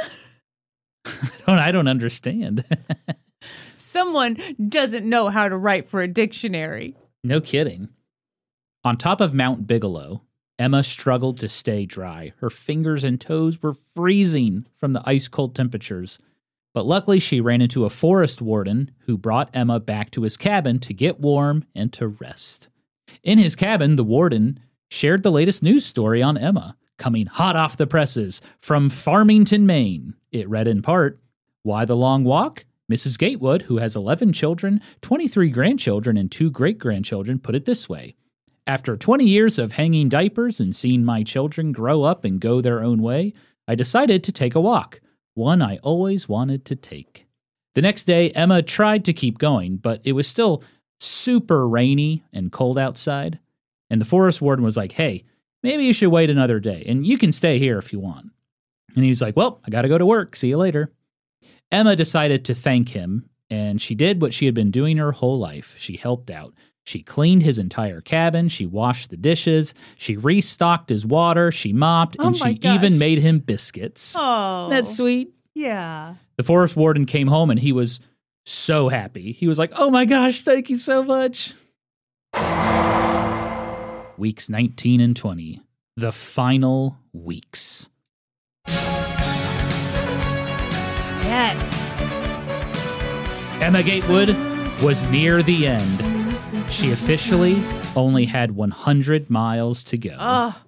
I don't, I don't understand. Someone doesn't know how to write for a dictionary. No kidding. On top of Mount Bigelow, Emma struggled to stay dry. Her fingers and toes were freezing from the ice-cold temperatures. But luckily, she ran into a forest warden who brought Emma back to his cabin to get warm and to rest. In his cabin, the warden shared the latest news story on Emma, coming hot off the presses from Farmington, Maine. It read in part, "Why the long walk? Missus Gatewood, who has eleven children, twenty-three grandchildren, and two great-grandchildren, put it this way. After twenty years of hanging diapers and seeing my children grow up and go their own way, I decided to take a walk, one I always wanted to take." The next day, Emma tried to keep going, but it was still super rainy and cold outside. And the forest warden was like, "Hey, maybe you should wait another day, and you can stay here if you want." And he was like, "Well, I got to go to work. See you later." Emma decided to thank him, and she did what she had been doing her whole life. She helped out. She cleaned his entire cabin. She washed the dishes. She restocked his water. She mopped, Oh and my she gosh. even made him biscuits. Oh. That's sweet. Yeah. The forest warden came home, and he was so happy. He was like, "Oh my gosh, thank you so much." Weeks nineteen and twenty. The final weeks. Yes. Emma Gatewood was near the end. She officially only had one hundred miles to go. Oh,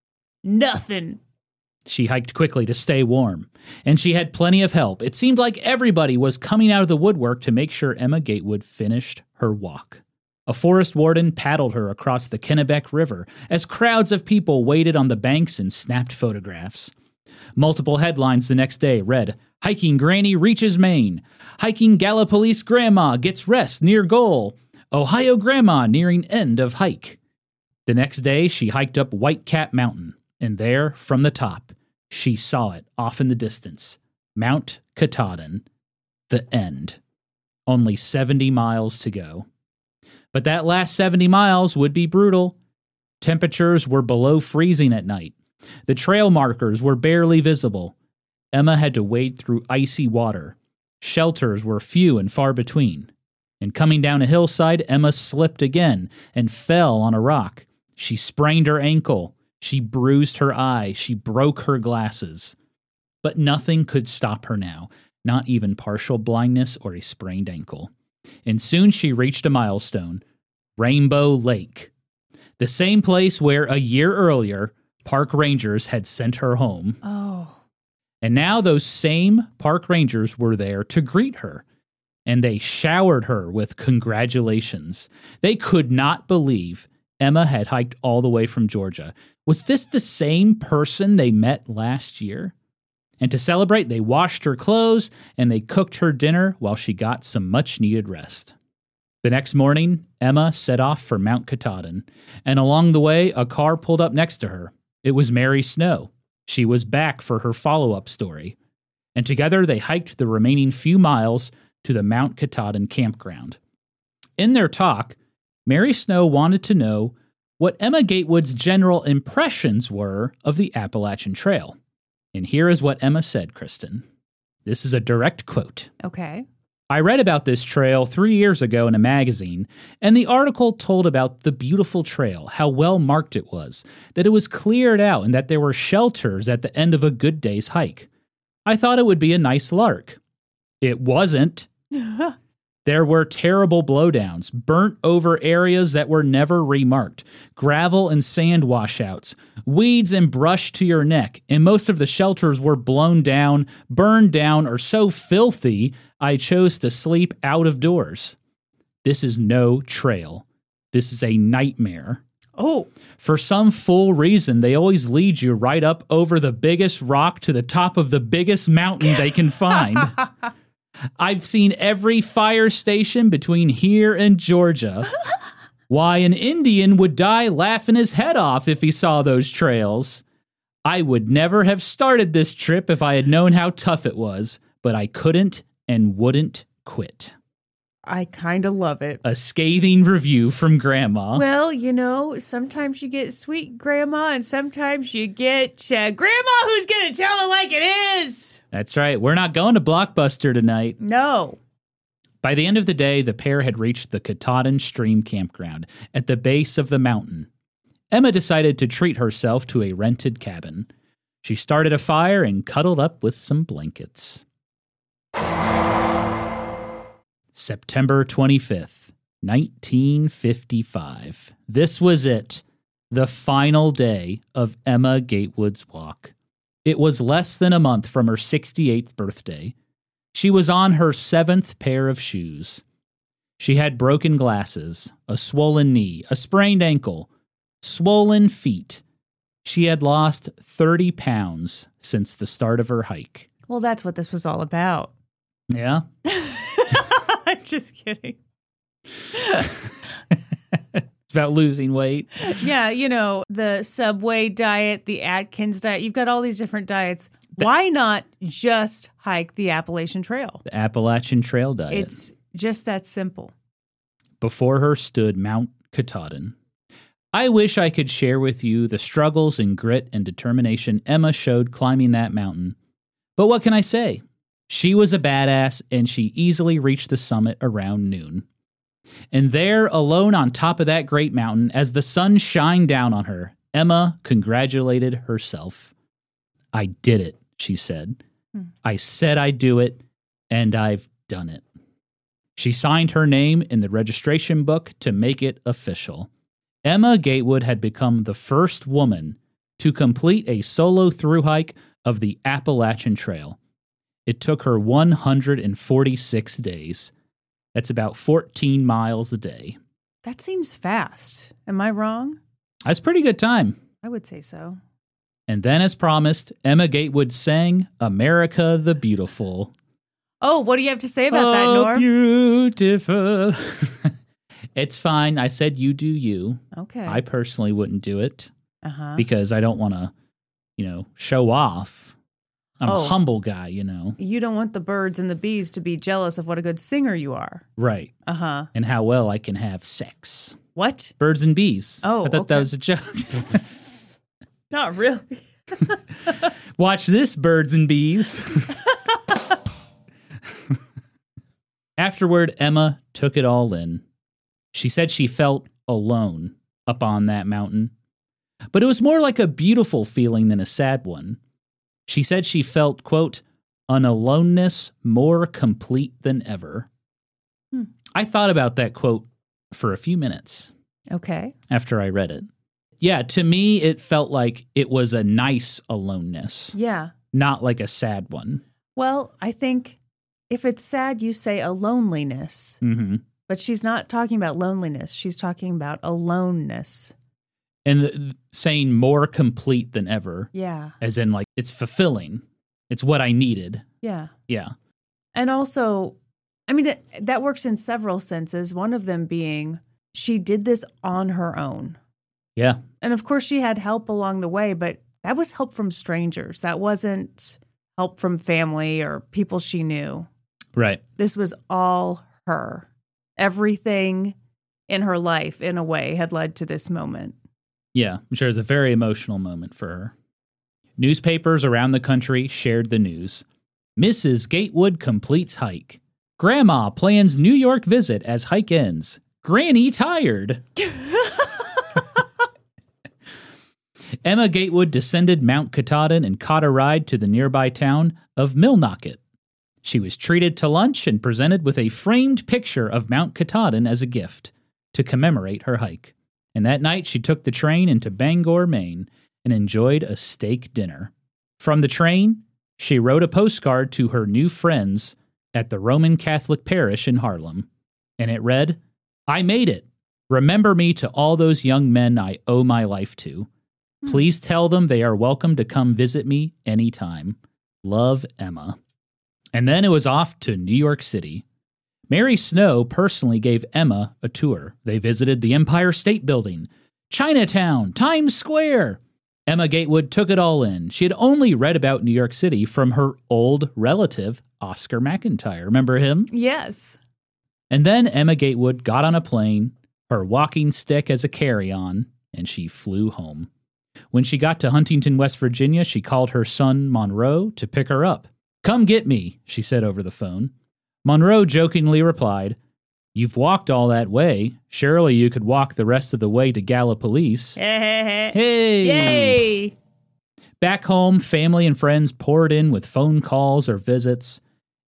nothing. She hiked quickly to stay warm, and she had plenty of help. It seemed like everybody was coming out of the woodwork to make sure Emma Gatewood finished her walk. A forest warden paddled her across the Kennebec River as crowds of people waited on the banks and snapped photographs. Multiple headlines the next day read, "Hiking Granny reaches Maine. Hiking Gallipolis Grandma gets rest near goal. Ohio Grandma nearing end of hike." The next day, she hiked up White Cap Mountain, and there, from the top, she saw it off in the distance. Mount Katahdin. The end. Only seventy miles to go. But that last seventy miles would be brutal. Temperatures were below freezing at night. The trail markers were barely visible. Emma had to wade through icy water. Shelters were few and far between. And coming down a hillside, Emma slipped again and fell on a rock. She sprained her ankle. She bruised her eye. She broke her glasses. But nothing could stop her now, not even partial blindness or a sprained ankle. And soon she reached a milestone, Rainbow Lake, the same place where a year earlier, park rangers had sent her home. Oh. And now those same park rangers were there to greet her, and they showered her with congratulations. They could not believe Emma had hiked all the way from Georgia. Was this the same person they met last year? And to celebrate, they washed her clothes and they cooked her dinner while she got some much-needed rest. The next morning, Emma set off for Mount Katahdin, and along the way, a car pulled up next to her. It was Mary Snow. She was back for her follow-up story. And together, they hiked the remaining few miles to the Mount Katahdin campground. In their talk, Mary Snow wanted to know what Emma Gatewood's general impressions were of the Appalachian Trail. And here is what Emma said, Kristen. This is a direct quote. Okay. "I read about this trail three years ago in a magazine, and the article told about the beautiful trail, how well marked it was, that it was cleared out, and that there were shelters at the end of a good day's hike. I thought it would be a nice lark. It wasn't. There were terrible blowdowns, burnt over areas that were never remarked, gravel and sand washouts, weeds and brush to your neck, and most of the shelters were blown down, burned down, or so filthy I chose to sleep out of doors. This is no trail. This is a nightmare. Oh. For some fool reason, they always lead you right up over the biggest rock to the top of the biggest mountain they can find. I've seen every fire station between here and Georgia. Why, an Indian would die laughing his head off if he saw those trails. I would never have started this trip if I had known how tough it was, but I couldn't and wouldn't quit." I kind of love it. A scathing review from Grandma. Well, you know, sometimes you get sweet grandma, and sometimes you get uh, grandma who's going to tell it like it is. That's right. We're not going to Blockbuster tonight. No. By the end of the day, the pair had reached the Katahdin Stream campground at the base of the mountain. Emma decided to treat herself to a rented cabin. She started a fire and cuddled up with some blankets. September twenty-fifth, nineteen fifty-five. This was it, the final day of Emma Gatewood's walk. It was less than a month from her sixty-eighth birthday. She was on her seventh pair of shoes. She had broken glasses, a swollen knee, a sprained ankle, swollen feet. She had lost thirty pounds since the start of her hike. Well, that's what this was all about. Yeah? I'm just kidding. It's about losing weight. Yeah, you know, the Subway diet, the Atkins diet. You've got all these different diets. Why not just hike the Appalachian Trail? The Appalachian Trail diet. It's just that simple. Before her stood Mount Katahdin. I wish I could share with you the struggles and grit and determination Emma showed climbing that mountain. But what can I say? She was a badass, and she easily reached the summit around noon. And there, alone on top of that great mountain, as the sun shined down on her, Emma congratulated herself. I did it, she said. Hmm. I said I'd do it, and I've done it. She signed her name in the registration book to make it official. Emma Gatewood had become the first woman to complete a solo thru hike of the Appalachian Trail. It took her one hundred forty-six days. That's about fourteen miles a day. That seems fast. Am I wrong? That's a pretty good time. I would say so. And then, as promised, Emma Gatewood sang America the Beautiful. Oh, what do you have to say about oh, that, Norm? Beautiful. It's fine. I said you do you. Okay. I personally wouldn't do it uh-huh. because I don't want to, you know, show off. I'm oh. a humble guy, you know. You don't want the birds and the bees to be jealous of what a good singer you are. Right. Uh-huh. And how well I can have sex. What? Birds and bees. Oh, I thought okay. that was a joke. Not really. Watch this, birds and bees. Afterward, Emma took it all in. She said she felt alone up on that mountain. But it was more like a beautiful feeling than a sad one. She said she felt, quote, an aloneness more complete than ever. Hmm. I thought about that quote for a few minutes. Okay. After I read it. Yeah, to me, it felt like it was a nice aloneness. Yeah. Not like a sad one. Well, I think if it's sad, you say a loneliness. Mm-hmm. But she's not talking about loneliness. She's talking about aloneness. And the, saying more complete than ever. Yeah. As in, like, it's fulfilling. It's what I needed. Yeah. Yeah. And also, I mean, that, that works in several senses. One of them being she did this on her own. Yeah. And of course, she had help along the way, but that was help from strangers. That wasn't help from family or people she knew. Right. This was all her. Everything in her life, in a way, had led to this moment. Yeah, I'm sure it's a very emotional moment for her. Newspapers around the country shared the news. Missus Gatewood completes hike. Grandma plans New York visit as hike ends. Granny tired. Emma Gatewood descended Mount Katahdin and caught a ride to the nearby town of Millnocket. She was treated to lunch and presented with a framed picture of Mount Katahdin as a gift to commemorate her hike. And that night, she took the train into Bangor, Maine, and enjoyed a steak dinner. From the train, she wrote a postcard to her new friends at the Roman Catholic parish in Harlem. And it read, I made it. Remember me to all those young men I owe my life to. Please tell them they are welcome to come visit me anytime. Love, Emma. And then it was off to New York City. Mary Snow personally gave Emma a tour. They visited the Empire State Building, Chinatown, Times Square. Emma Gatewood took it all in. She had only read about New York City from her old relative, Oscar McIntyre. Remember him? Yes. And then Emma Gatewood got on a plane, her walking stick as a carry-on, and she flew home. When she got to Huntington, West Virginia, she called her son, Monroe, to pick her up. Come get me, she said over the phone. Monroe jokingly replied, You've walked all that way. Surely you could walk the rest of the way to Gallipolis. Hey! Yay! Back home, family and friends poured in with phone calls or visits.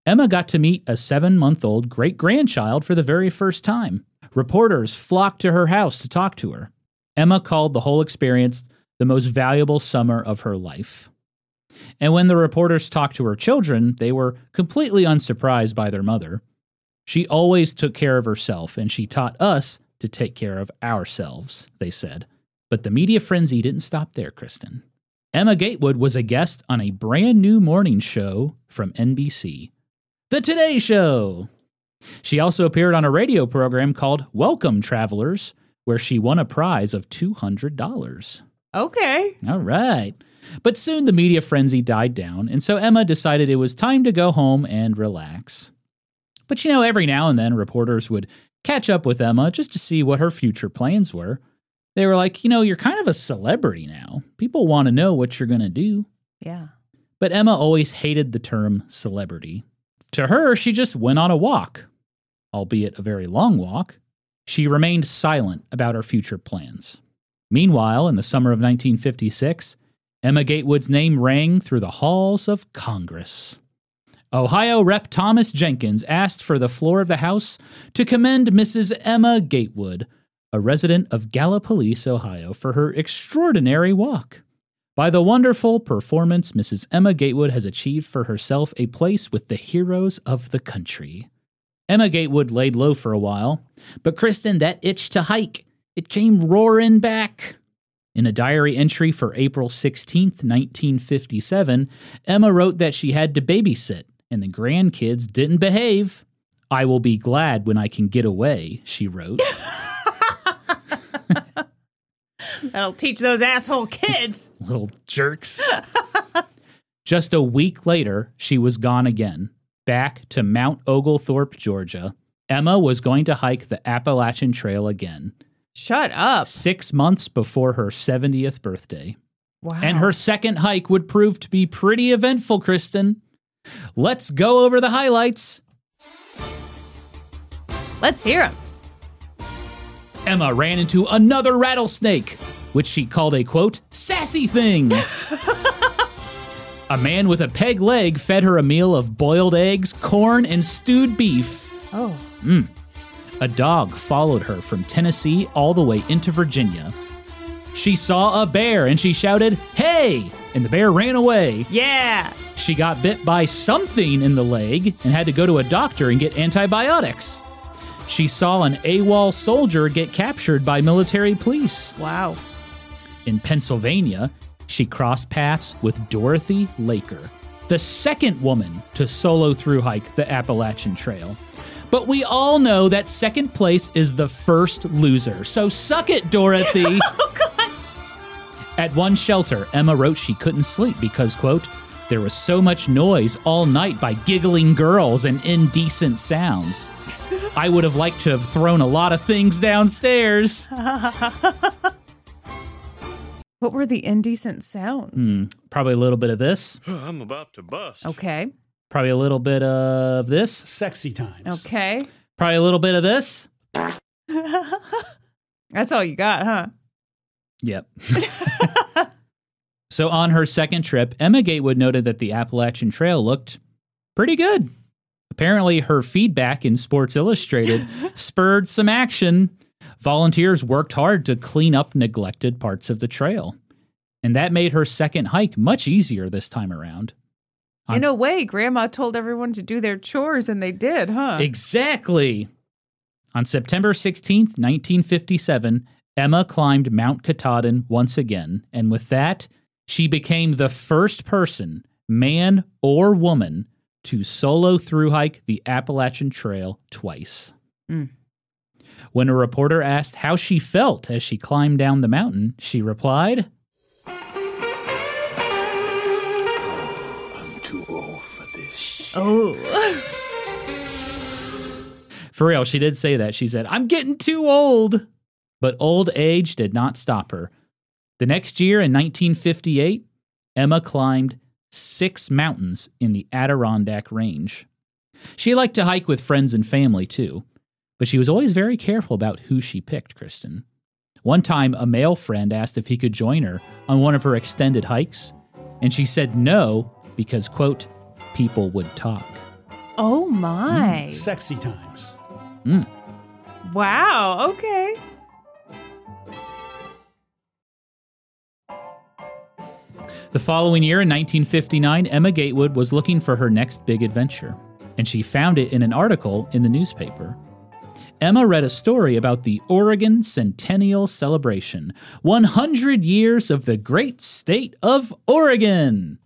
Emma got to meet a seven-month-old great-grandchild for the very first time. Reporters flocked to her house to talk to her. Emma called the whole experience the most valuable summer of her life. And when the reporters talked to her children, they were completely unsurprised by their mother. She always took care of herself, and she taught us to take care of ourselves, they said. But the media frenzy didn't stop there, Kristen. Emma Gatewood was a guest on a brand new morning show from N B C, The Today Show. She also appeared on a radio program called Welcome Travelers, where she won a prize of two hundred dollars. Okay. All right. But soon the media frenzy died down, and so Emma decided it was time to go home and relax. But you know, every now and then reporters would catch up with Emma just to see what her future plans were. They were like, you know, you're kind of a celebrity now. People want to know what you're going to do. Yeah. But Emma always hated the term celebrity. To her, she just went on a walk, albeit a very long walk. She remained silent about her future plans. Meanwhile, in the summer of nineteen fifty-six, Emma Gatewood's name rang through the halls of Congress. Ohio Representative Thomas Jenkins asked for the floor of the House to commend Missus Emma Gatewood, a resident of Gallipolis, Ohio, for her extraordinary walk. By the wonderful performance, Missus Emma Gatewood has achieved for herself a place with the heroes of the country. Emma Gatewood laid low for a while, but Kristen, that itch to hike, it came roaring back. In a diary entry for April sixteenth, nineteen fifty-seven, Emma wrote that she had to babysit, and the grandkids didn't behave. I will be glad when I can get away, she wrote. That'll teach those asshole kids. Little jerks. Just a week later, she was gone again, back to Mount Oglethorpe, Georgia. Emma was going to hike the Appalachian Trail again. Shut up. Six months before her seventieth birthday. Wow. And her second hike would prove to be pretty eventful, Kristen. Let's go over the highlights. Let's hear them. Emma ran into another rattlesnake, which she called a, quote, sassy thing. A man with a peg leg fed her a meal of boiled eggs, corn, and stewed beef. Oh. Mm. A dog followed her from Tennessee all the way into Virginia. She saw a bear and she shouted, "Hey!" and the bear ran away. Yeah. She got bit by something in the leg and had to go to a doctor and get antibiotics. She saw an AWOL soldier get captured by military police. Wow. In Pennsylvania, she crossed paths with Dorothy Laker, the second woman to solo through hike the Appalachian Trail. But we all know that second place is the first loser. So suck it, Dorothy. Oh, God. At one shelter, Emma wrote she couldn't sleep because, quote, there was so much noise all night by giggling girls and indecent sounds. I would have liked to have thrown a lot of things downstairs. What were the indecent sounds? Hmm, probably a little bit of this. I'm about to bust. Okay. Probably a little bit of this. Sexy times. Okay. Probably a little bit of this. That's all you got, huh? Yep. So on her second trip, Emma Gatewood noted that the Appalachian Trail looked pretty good. Apparently, her feedback in Sports Illustrated spurred some action. Volunteers worked hard to clean up neglected parts of the trail. And that made her second hike much easier this time around. On- In a way, Grandma told everyone to do their chores, and they did, huh? Exactly. On September sixteenth, nineteen fifty-seven, Emma climbed Mount Katahdin once again, and with that, she became the first person, man or woman, to solo through hike the Appalachian Trail twice. Mm. When a reporter asked how she felt as she climbed down the mountain, she replied, I'm too old for this shit. Oh. For real, she did say that. She said, I'm getting too old. But old age did not stop her. The next year, in nineteen fifty-eight, Emma climbed six mountains in the Adirondack Range. She liked to hike with friends and family, too. But she was always very careful about who she picked, Kristen. One time, a male friend asked if he could join her on one of her extended hikes, and she said no because, quote, people would talk. Oh, my. Mm, sexy times. Mm. Wow, okay. The following year, in nineteen fifty-nine, Emma Gatewood was looking for her next big adventure, and she found it in an article in the newspaper. Emma read a story about the Oregon Centennial Celebration, one hundred years of the great state of Oregon.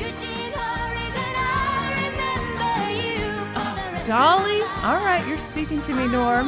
Oh, Dolly? All right, you're speaking to me, Norm.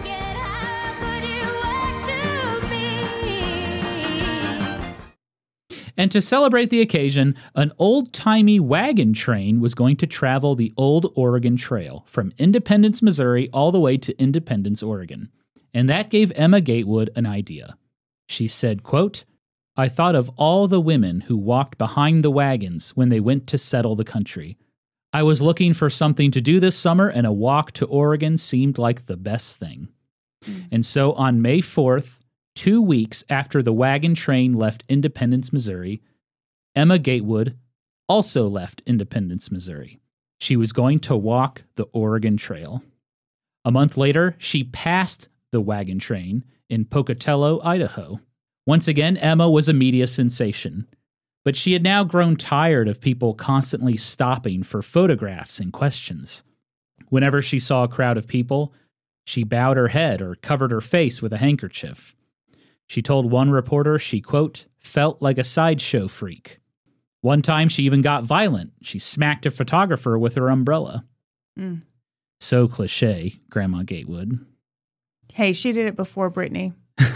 And to celebrate the occasion, an old-timey wagon train was going to travel the Old Oregon Trail from Independence, Missouri, all the way to Independence, Oregon. And that gave Emma Gatewood an idea. She said, quote, "I thought of all the women who walked behind the wagons when they went to settle the country. I was looking for something to do this summer, and a walk to Oregon seemed like the best thing." Mm. And so on May fourth, two weeks after the wagon train left Independence, Missouri, Emma Gatewood also left Independence, Missouri. She was going to walk the Oregon Trail. A month later, she passed the wagon train in Pocatello, Idaho. Once again, Emma was a media sensation, but she had now grown tired of people constantly stopping for photographs and questions. Whenever she saw a crowd of people, she bowed her head or covered her face with a handkerchief. She told one reporter she, quote, felt like a sideshow freak. One time she even got violent. She smacked a photographer with her umbrella. Mm. So cliche, Grandma Gatewood. Hey, she did it before Brittany.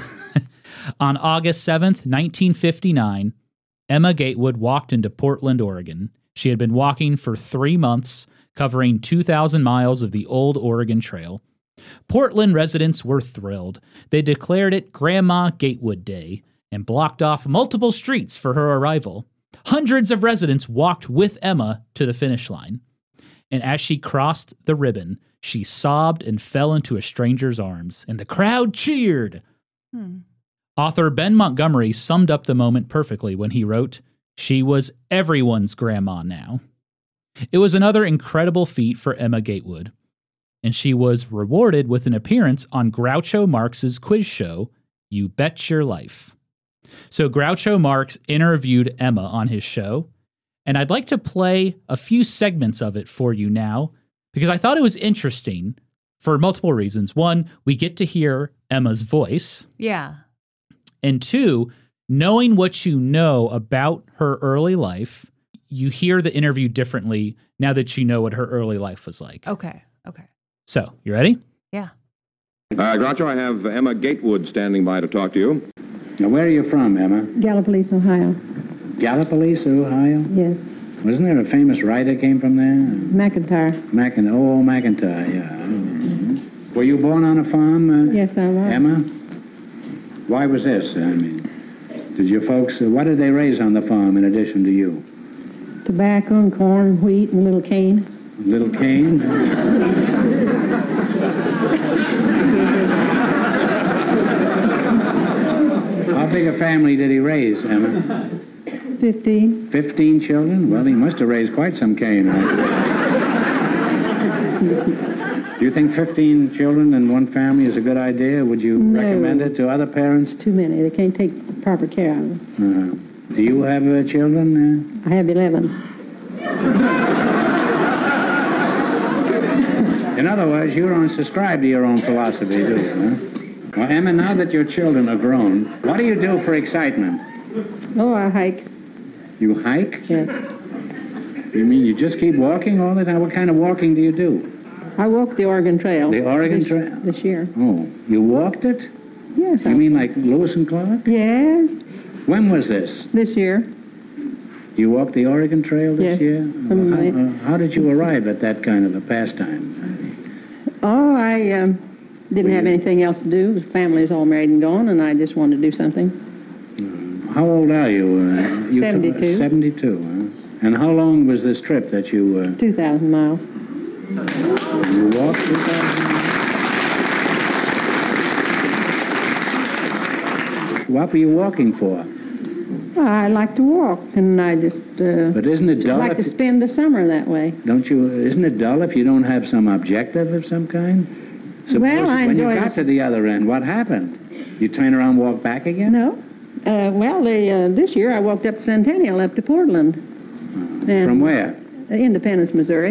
On August seventh, nineteen fifty-nine, Emma Gatewood walked into Portland, Oregon. She had been walking for three months, covering two thousand miles of the Old Oregon Trail. Portland residents were thrilled. They declared it Grandma Gatewood Day and blocked off multiple streets for her arrival. Hundreds of residents walked with Emma to the finish line. And as she crossed the ribbon, she sobbed and fell into a stranger's arms, and the crowd cheered. Hmm. Author Ben Montgomery summed up the moment perfectly when he wrote, "She was everyone's grandma now." It was another incredible feat for Emma Gatewood, and she was rewarded with an appearance on Groucho Marx's quiz show, You Bet Your Life. So Groucho Marx interviewed Emma on his show, and I'd like to play a few segments of it for you now, because I thought it was interesting for multiple reasons. One, we get to hear Emma's voice. Yeah. And two, knowing what you know about her early life, you hear the interview differently now that you know what her early life was like. Okay, okay. So, you ready? Yeah. Uh, Groucho, I have Emma Gatewood standing by to talk to you. Now, where are you from, Emma? Gallipolis, Ohio. Gallipolis, Ohio? Yes. Wasn't there a famous writer came from there? McIntyre. Macin- oh, McIntyre, yeah. Mm-hmm. Were you born on a farm, uh, yes, I was. Emma? Why was this? I mean, did your folks, uh, what did they raise on the farm in addition to you? Tobacco and corn, wheat, and a little cane. A little cane? How big a family did he raise, Emma? Fifteen. Fifteen children? Well, he must have raised quite some cane, right? Do you think fifteen children in one family is a good idea? Would you no. recommend it to other parents? Too many. They can't take proper care of them. Uh, do you have uh, children? Uh? I have eleven. In other words, you don't subscribe to your own philosophy, do you? Huh? Well, Emma, now that your children are grown, what do you do for excitement? Oh, I hike. You hike? Yes. You mean you just keep walking all the time? What kind of walking do you do? I walked the Oregon Trail. The Oregon this, Trail? This year. Oh, you walked it? Yes. You I... mean like Lewis and Clark? Yes. When was this? This year. You walked the Oregon Trail this yes. year? Well, how, uh, how did you arrive at that kind of a pastime? Oh, I um, didn't Were have you... anything else to do. The family's all married and gone, and I just wanted to do something. Uh, how old are you? Uh, you seventy-two. T- seventy-two, huh? And how long was this trip that you... Uh... two thousand miles. You walked two thousand miles? What were you walking for? Well, I like to walk, and I just uh, But isn't it dull? like if to you- spend the summer that way. Don't you? Isn't it dull if you don't have some objective of some kind? Suppose Well, I when you enjoy got this- to the other end, what happened? You turn around, and walk back again? No. Uh, well, they, uh, this year I walked up Centennial up to Portland. And, From where? uh, Independence, Missouri.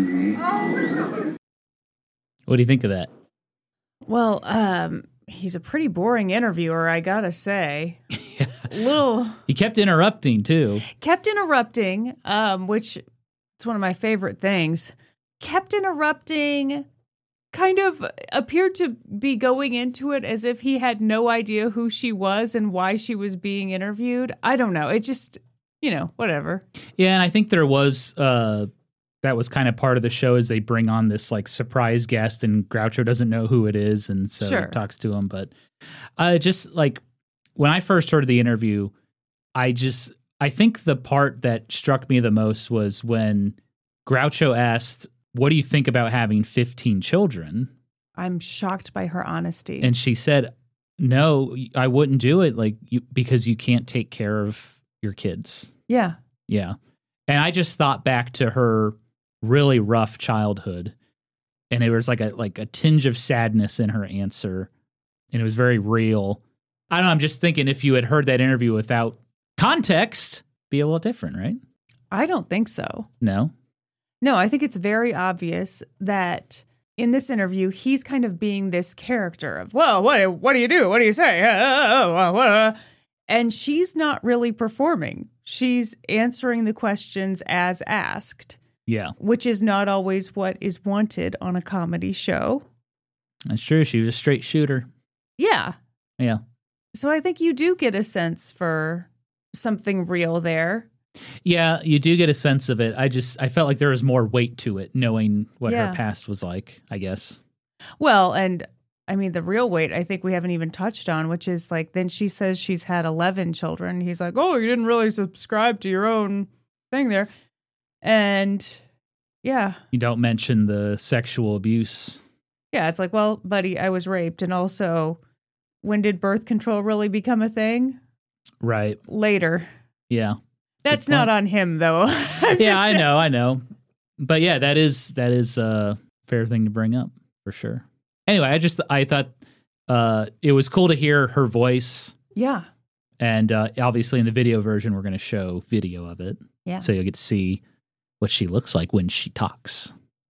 Mm-hmm. What do you think of that? Well, um, he's a pretty boring interviewer, I gotta say. Little He kept interrupting, too. kept interrupting, um, which it's one of my favorite things. Kept interrupting, kind of appeared to be going into it as if he had no idea who she was and why she was being interviewed. I don't know. It just, you know, whatever. Yeah, and I think there was uh, that was kind of part of the show is they bring on this like surprise guest and Groucho doesn't know who it is and so Sure. talks to him. But uh, just like when I first heard the interview, I just I think the part that struck me the most was when Groucho asked, "What do you think about having fifteen children?" I'm shocked by her honesty. And she said, "No, I wouldn't do it like you, because you can't take care of your kids." yeah. Yeah. And I just thought back to her really rough childhood. And it was like a like a tinge of sadness in her answer. And it was very real. I don't know, I'm just thinking if you had heard that interview without context, be a little different, right? I don't think so. No? No, I think it's very obvious that in this interview, he's kind of being this character of, well, what, what do you do? What do you say? Uh, what, uh?" And she's not really performing. She's answering the questions as asked, Yeah. which is not always what is wanted on a comedy show. That's true. She was a straight shooter. Yeah. Yeah. So I think you do get a sense for something real there. Yeah, you do get a sense of it. I just I felt like there was more weight to it, knowing what Yeah. her past was like, I guess. Well, and I mean, the real weight, I think we haven't even touched on, which is like, then she says she's had eleven children. He's like, oh, you didn't really subscribe to your own thing there. And yeah, You don't mention the sexual abuse. yeah, it's like, well, buddy, I was raped. And also, when did birth control really become a thing? Right. Later. Yeah. That's not on him, though. Yeah, I know, I know. But yeah, that is that is a fair thing to bring up for sure. Anyway, I just I thought uh, it was cool to hear her voice. Yeah. And uh, obviously in the video version, we're going to show video of it. Yeah. So you'll get to see what she looks like when she talks.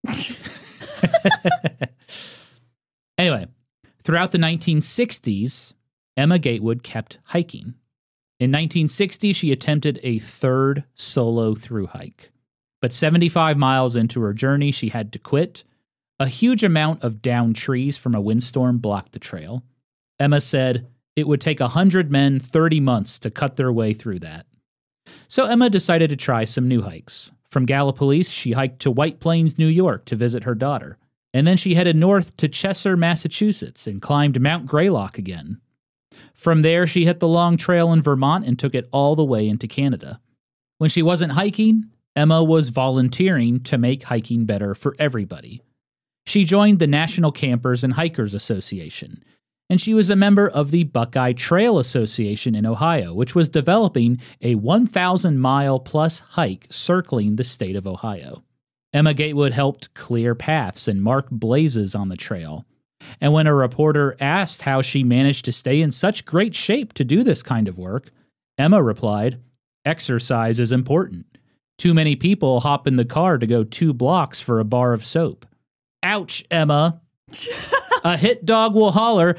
Anyway, throughout the nineteen sixties, Emma Gatewood kept hiking. In nineteen sixty, she attempted a third solo through hike. But seventy-five miles into her journey, she had to quit. A huge amount of downed trees from a windstorm blocked the trail. Emma said it would take one hundred men thirty months to cut their way through that. So Emma decided to try some new hikes. From Gallipolis, she hiked to White Plains, New York to visit her daughter. And then she headed north to Chester, Massachusetts and climbed Mount Greylock again. From there, she hit the Long Trail in Vermont and took it all the way into Canada. When she wasn't hiking, Emma was volunteering to make hiking better for everybody. She joined the National Campers and Hikers Association, and she was a member of the Buckeye Trail Association in Ohio, which was developing a one thousand mile plus hike circling the state of Ohio. Emma Gatewood helped clear paths and mark blazes on the trail. And when a reporter asked how she managed to stay in such great shape to do this kind of work, Emma replied, "Exercise is important. Too many people hop in the car to go two blocks for a bar of soap." Ouch, Emma. A hit dog will holler,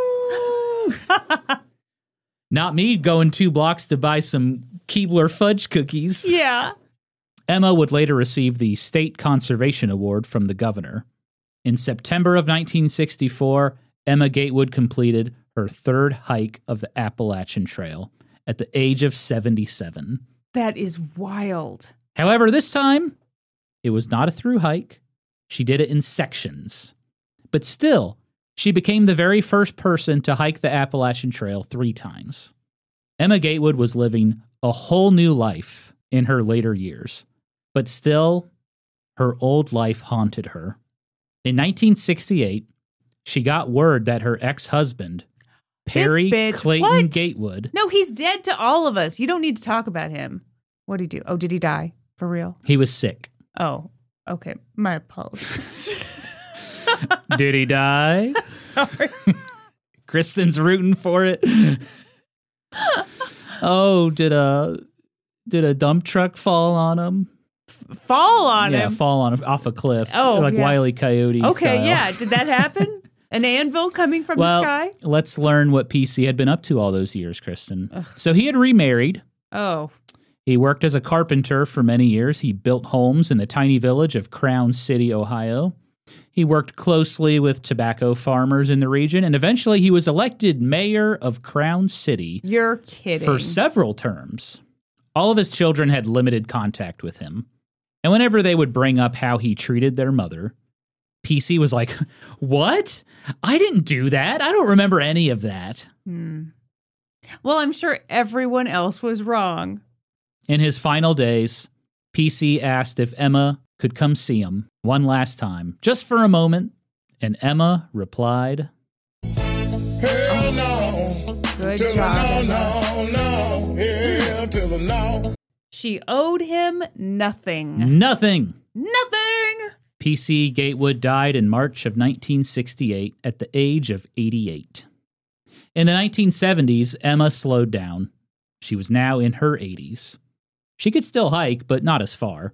"Ooh!" Not me going two blocks to buy some Keebler fudge cookies. Yeah. Emma would later receive the State Conservation Award from the governor. In September of nineteen sixty-four, Emma Gatewood completed her third hike of the Appalachian Trail at the age of seventy-seven. That is wild. However, this time, it was not a through hike. She did it in sections. But still, she became the very first person to hike the Appalachian Trail three times. Emma Gatewood was living a whole new life in her later years. But still, her old life haunted her. In nineteen sixty-eight, she got word that her ex-husband, Perry This bitch, Clayton what? Gatewood. No, he's dead to all of us. You don't need to talk about him. What did he do? Oh, did he die? For real? He was sick. Oh, okay. My apologies. Did he die? Sorry. Kristen's rooting for it. Oh, did a did a dump truck fall on him? F- fall on yeah, him? fall on him off a cliff. Oh, like yeah. Wile E. Coyote. Okay, style. yeah. Did that happen? An anvil coming from well, the sky? Let's learn what P C had been up to all those years, Kristen. Ugh. So he had remarried. Oh. He worked as a carpenter for many years. He built homes in the tiny village of Crown City, Ohio. He worked closely with tobacco farmers in the region, and eventually he was elected mayor of Crown City. You're kidding. For several terms. All of his children had limited contact with him. And whenever they would bring up how he treated their mother, P C was like, what? I didn't do that. I don't remember any of that. Hmm. Well, I'm sure everyone else was wrong. In his final days, P C asked if Emma could come see him one last time, just for a moment, and Emma replied, Hell no. Good to job, the no, no, no. Hell to the no. She owed him nothing. Nothing. Nothing. P C Gatewood died in March of nineteen sixty-eight at the age of eighty-eight. In the nineteen seventies, Emma slowed down. She was now in her eighties. She could still hike, but not as far.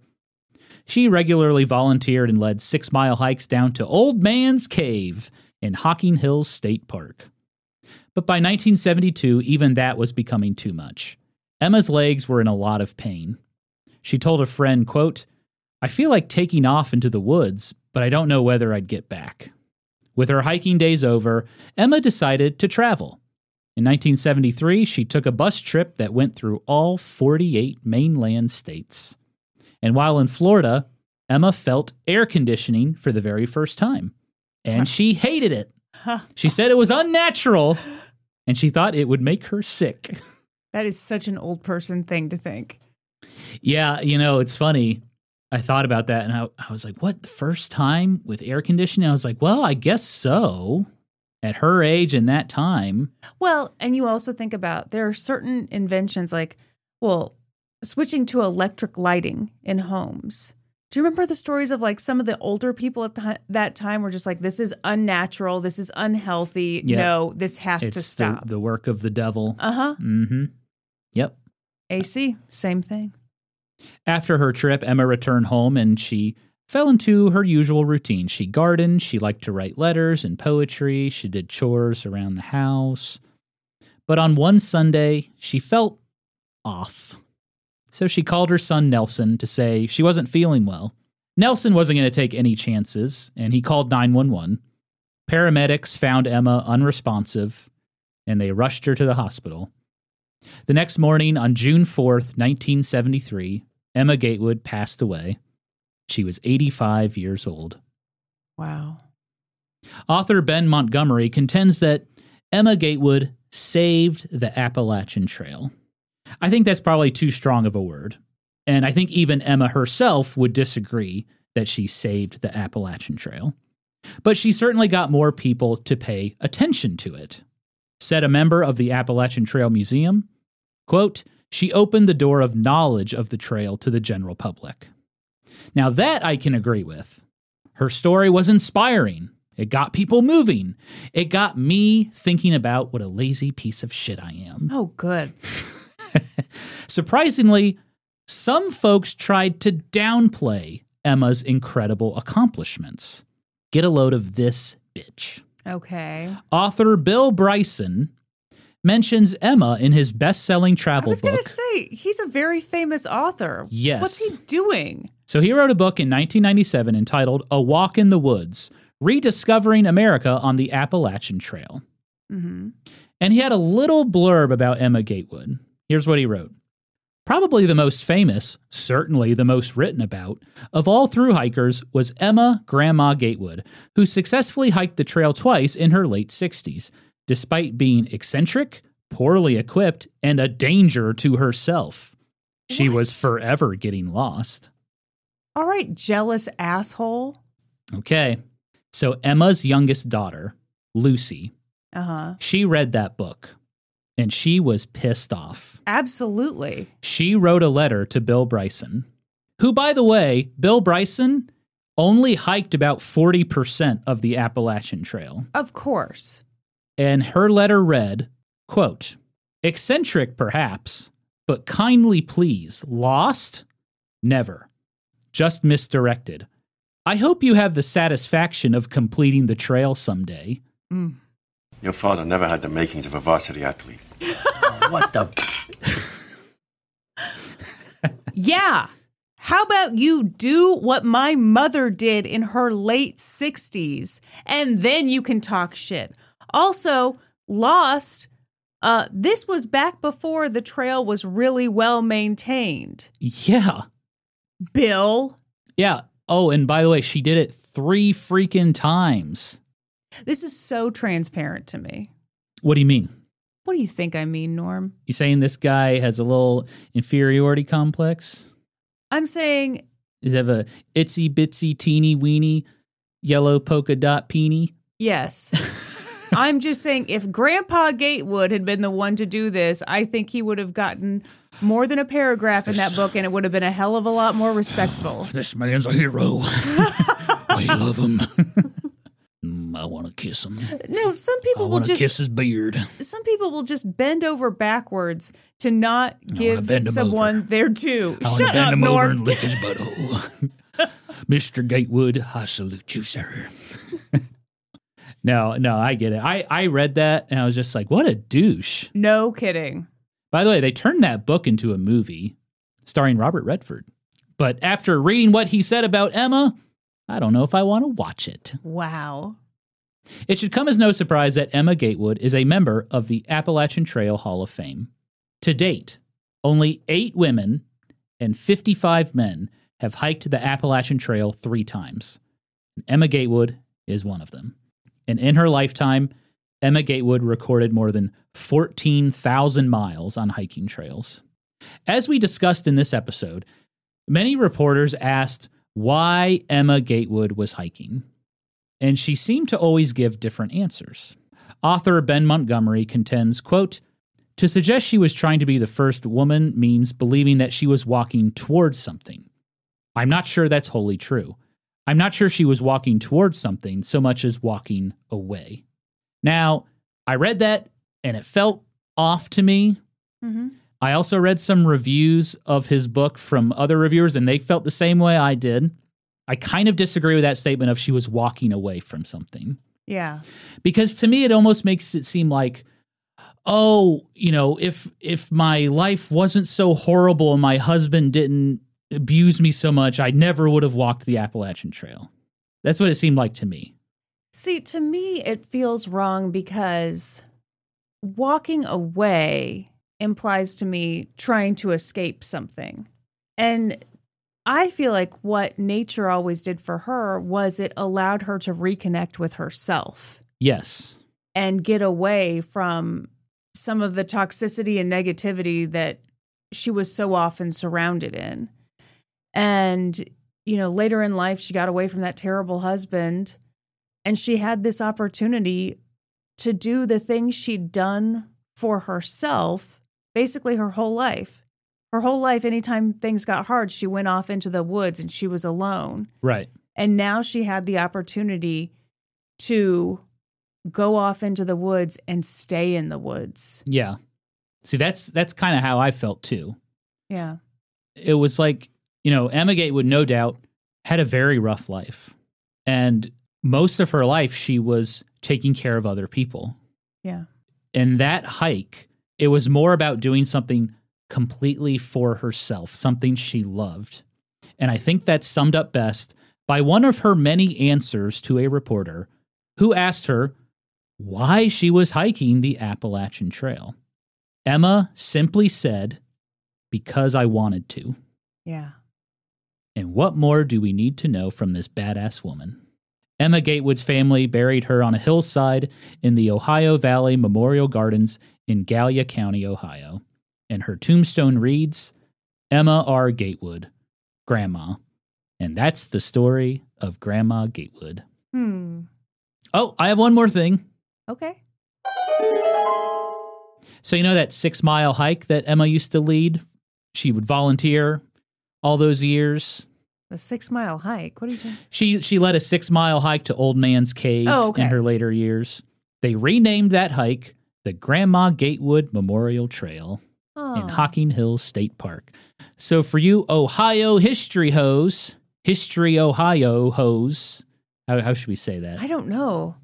She regularly volunteered and led six-mile hikes down to Old Man's Cave in Hocking Hills State Park. But by nineteen seventy-two, even that was becoming too much. Emma's legs were in a lot of pain. She told a friend, quote, I feel like taking off into the woods, but I don't know whether I'd get back. With her hiking days over, Emma decided to travel. In nineteen seventy-three, she took a bus trip that went through all forty-eight mainland states. And while in Florida, Emma felt air conditioning for the very first time. And she hated it. She said it was unnatural, and she thought it would make her sick. That is such an old person thing to think. Yeah, you know, it's funny. I thought about that, and I, I was like, what, the first time with air conditioning? I was like, well, I guess so. At her age and that time. Well, and you also think about there are certain inventions like, well, switching to electric lighting in homes. Do you remember the stories of like some of the older people at the, that time were just like, this is unnatural, this is unhealthy, yeah. no, this has it's to stop. The, the work of the devil. Uh-huh. Mm-hmm. Yep. A C, same thing. After her trip, Emma returned home and she fell into her usual routine. She gardened, she liked to write letters and poetry, she did chores around the house. But on one Sunday, she felt off. So she called her son Nelson to say she wasn't feeling well. Nelson wasn't going to take any chances, and he called nine one one. Paramedics found Emma unresponsive, and they rushed her to the hospital. The next morning, on June fourth, nineteen seventy-three, Emma Gatewood passed away. She was eighty-five years old. Wow. Author Ben Montgomery contends that Emma Gatewood saved the Appalachian Trail. I think that's probably too strong of a word. And I think even Emma herself would disagree that she saved the Appalachian Trail. But she certainly got more people to pay attention to it. Said a member of the Appalachian Trail Museum, quote, she opened the door of knowledge of the trail to the general public. Now that I can agree with. Her story was inspiring. It got people moving. It got me thinking about what a lazy piece of shit I am. Oh, good. Surprisingly, some folks tried to downplay Emma's incredible accomplishments. Get a load of this bitch. Okay. Author Bill Bryson mentions Emma in his best-selling travel book. I was going to say, he's a very famous author. Yes. What's he doing? So he wrote a book in nineteen ninety-seven entitled A Walk in the Woods, Rediscovering America on the Appalachian Trail. Mm-hmm. And he had a little blurb about Emma Gatewood. Here's what he wrote. Probably the most famous, certainly the most written about, of all thru hikers was Emma Grandma Gatewood, who successfully hiked the trail twice in her late sixties, despite being eccentric, poorly equipped, and a danger to herself. She What? was forever getting lost. All right, jealous asshole. Okay, so Emma's youngest daughter, Lucy, Uh-huh. She read that book, and she was pissed off. Absolutely. She wrote a letter to Bill Bryson, who, by the way, Bill Bryson only hiked about forty percent of the Appalachian Trail. Of course. And her letter read, quote, eccentric perhaps, but kindly please, lost? Never. Just misdirected. I hope you have the satisfaction of completing the trail someday. Mm. Your father never had the makings of a varsity athlete. What the? Yeah. How about you do what my mother did in her late sixties, and then you can talk shit. Also, Lost, uh, this was back before the trail was really well maintained. Yeah. Bill. Yeah. Oh, and by the way, she did it three freaking times. This is so transparent to me. What do you mean? What do you think I mean, Norm? You saying this guy has a little inferiority complex? I'm saying... Does he have a itsy bitsy teeny weeny yellow polka dot peony? Yes. I'm just saying if Grandpa Gatewood had been the one to do this, I think he would have gotten more than a paragraph in that book, and it would have been a hell of a lot more respectful. This man's a hero. I love him. mm, I want to kiss him. No, some people I will just kiss his beard. Some people will just bend over backwards to not I give bend him someone over. their due. I want Shut to bend up, him over Norm. and lick his butthole. Mister Gatewood, I salute you, sir. No, no, I get it. I, I read that and I was just like, what a douche. No kidding. By the way, they turned that book into a movie starring Robert Redford. But after reading what he said about Emma, I don't know if I want to watch it. Wow. It should come as no surprise that Emma Gatewood is a member of the Appalachian Trail Hall of Fame. To date, only eight women and fifty-five men have hiked the Appalachian Trail three times. Emma Gatewood is one of them. And in her lifetime, Emma Gatewood recorded more than fourteen thousand miles on hiking trails. As we discussed in this episode, many reporters asked why Emma Gatewood was hiking, and she seemed to always give different answers. Author Ben Montgomery contends, quote, to suggest she was trying to be the first woman means believing that she was walking towards something. I'm not sure that's wholly true. I'm not sure she was walking towards something so much as walking away. Now, I read that and it felt off to me. Mm-hmm. I also read some reviews of his book from other reviewers and they felt the same way I did. I kind of disagree with that statement of she was walking away from something. Yeah. Because to me, it almost makes it seem like, oh, you know, if if my life wasn't so horrible and my husband didn't abuse me so much, I never would have walked the Appalachian Trail. That's what it seemed like to me. See, to me, it feels wrong because walking away implies to me trying to escape something. And I feel like what nature always did for her was it allowed her to reconnect with herself. Yes. And get away from some of the toxicity and negativity that she was so often surrounded in. And, you know, later in life, she got away from that terrible husband and she had this opportunity to do the things she'd done for herself, basically her whole life. Her whole life, anytime things got hard, she went off into the woods and she was alone. Right. And now she had the opportunity to go off into the woods and stay in the woods. Yeah. See, that's that's kind of how I felt too. Yeah. It was like, you know, Emma Gatewood, no doubt, had a very rough life. And most of her life, she was taking care of other people. Yeah. In that hike, it was more about doing something completely for herself, something she loved. And I think that's summed up best by one of her many answers to a reporter who asked her why she was hiking the Appalachian Trail. Emma simply said, because I wanted to. Yeah. And what more do we need to know from this badass woman? Emma Gatewood's family buried her on a hillside in the Ohio Valley Memorial Gardens in Gallia County, Ohio. And her tombstone reads, Emma R. Gatewood, Grandma. And that's the story of Grandma Gatewood. Hmm. Oh, I have one more thing. Okay. So you know that six-mile hike that Emma used to lead? She would volunteer all those years. A six-mile hike? What are you doing? She she led a six-mile hike to Old Man's Cave Oh, okay. in her later years. They renamed that hike the Grandma Gatewood Memorial Trail Oh. in Hocking Hills State Park. So for you Ohio history hoes, history Ohio hoes, how, how should we say that? I don't know.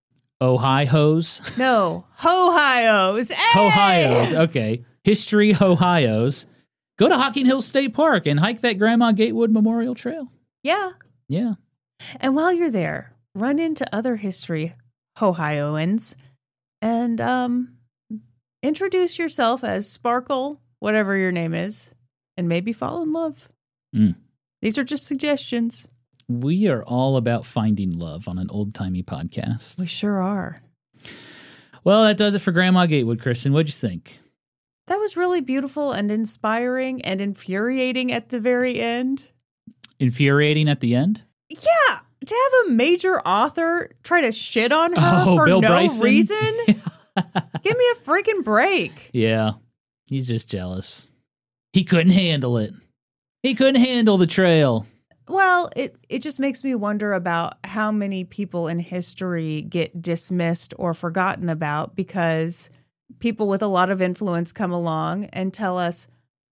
Ohio's? No. Ho-Hios. Hey! Ohio's, okay. History Ohio's. Go to Hocking Hills State Park and hike that Grandma Gatewood Memorial Trail. Yeah. Yeah. And while you're there, run into other history Ohioans and um, introduce yourself as Sparkle, whatever your name is, and maybe fall in love. Mm. These are just suggestions. We are all about finding love on an old-timey podcast. We sure are. Well, that does it for Grandma Gatewood, Kristen. What'd you think? That was really beautiful and inspiring and infuriating at the very end. Infuriating at the end? Yeah. To have a major author try to shit on her Oh, for Bill no Bryson? reason? Give me a freaking break. Yeah. He's just jealous. He couldn't handle it. He couldn't handle the trail. Well, it, it just makes me wonder about how many people in history get dismissed or forgotten about because people with a lot of influence come along and tell us,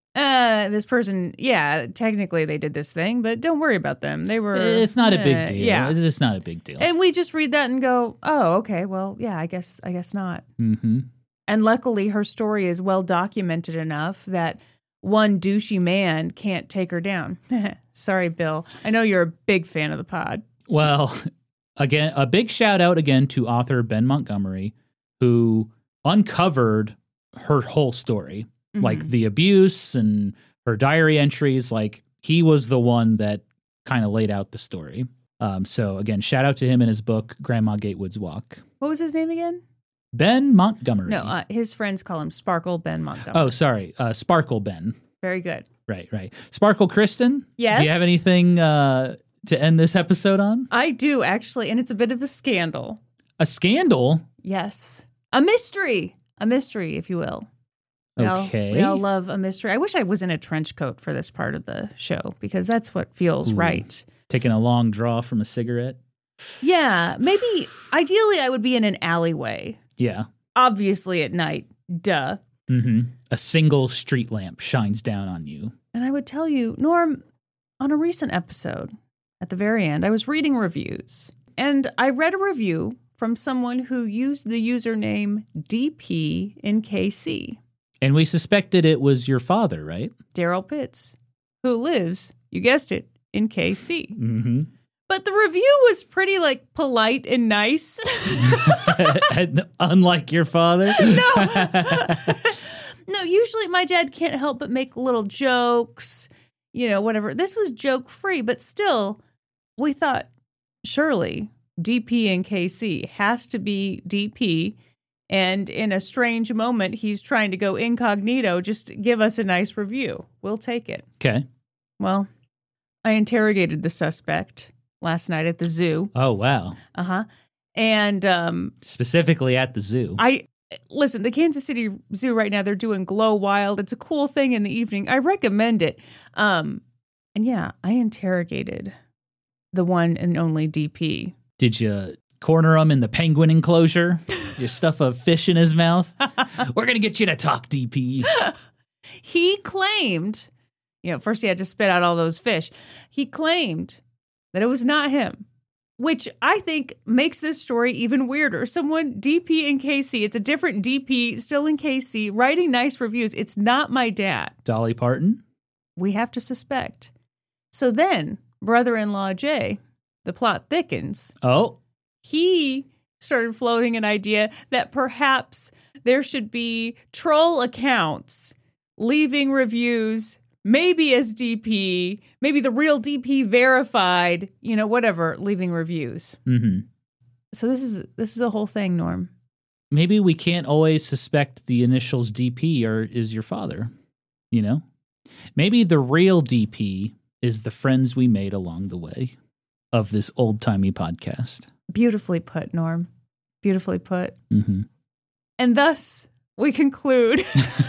uh, this person, yeah, technically they did this thing, but don't worry about them. They were... It's not a uh, big deal. Yeah. It's just not a big deal. And we just read that and go, oh, okay, well, yeah, I guess I guess not. Mm-hmm. And luckily, her story is well documented enough that one douchey man can't take her down. Sorry, Bill. I know you're a big fan of the pod. Well, again, a big shout out again to author Ben Montgomery, who uncovered her whole story, Mm-hmm. like the abuse and her diary entries. Like he was the one that kind of laid out the story. Um, so again, shout out to him in his book, Grandma Gatewood's Walk. What was his name again? Ben Montgomery. No, uh, his friends call him Sparkle Ben Montgomery. Oh, sorry. Uh, Sparkle Ben. Very good. Right, right. Sparkle Kristen? Yes? Do you have anything uh, to end this episode on? I do, actually, and it's a bit of a scandal. A scandal? Yes. A mystery. A mystery, if you will. We Okay. All, we all love a mystery. I wish I was in a trench coat for this part of the show because that's what feels Ooh. right. Taking a long draw from a cigarette? Yeah, maybe, ideally, I would be in an alleyway. Yeah. Obviously at night. Duh. Mm-hmm. A single street lamp shines down on you. And I would tell you, Norm, on a recent episode, at the very end, I was reading reviews. And I read a review from someone who used the username D P in K C. And we suspected it was your father, right? Daryl Pitts, who lives, you guessed it, in K C. Mm-hmm. But the review was pretty, like, polite and nice. And unlike your father? No. No, usually my dad can't help but make little jokes, you know, whatever. This was joke-free, but still, we thought, surely D P in K C has to be D P. And in a strange moment, he's trying to go incognito, just give us a nice review. We'll take it. Okay. Well, I interrogated the suspect last night at the zoo. Oh, wow. Uh-huh. And um, specifically at the zoo. I listen, the Kansas City Zoo right now, they're doing Glow Wild. It's a cool thing in the evening. I recommend it. Um, and yeah, I interrogated the one and only D P. Did you corner him in the penguin enclosure? You stuff a fish in his mouth? We're going to get you to talk, D P. He claimed, you know, first he had to spit out all those fish. He claimed that it was not him, which I think makes this story even weirder. Someone, D P in K C, it's a different D P, still in K C, writing nice reviews. It's not my dad. Dolly Parton? We have to suspect. So then, brother-in-law Jay, the plot thickens. Oh. He started floating an idea that perhaps there should be troll accounts leaving reviews, maybe as D P, maybe the real D P verified, you know, whatever, leaving reviews. Mm-hmm. So this is this is a whole thing, Norm. Maybe we can't always suspect the initials D P or is your father, you know? Maybe the real D P is the friends we made along the way of this old-timey podcast. Beautifully put, Norm. Beautifully put. Mm-hmm. And thus, we conclude.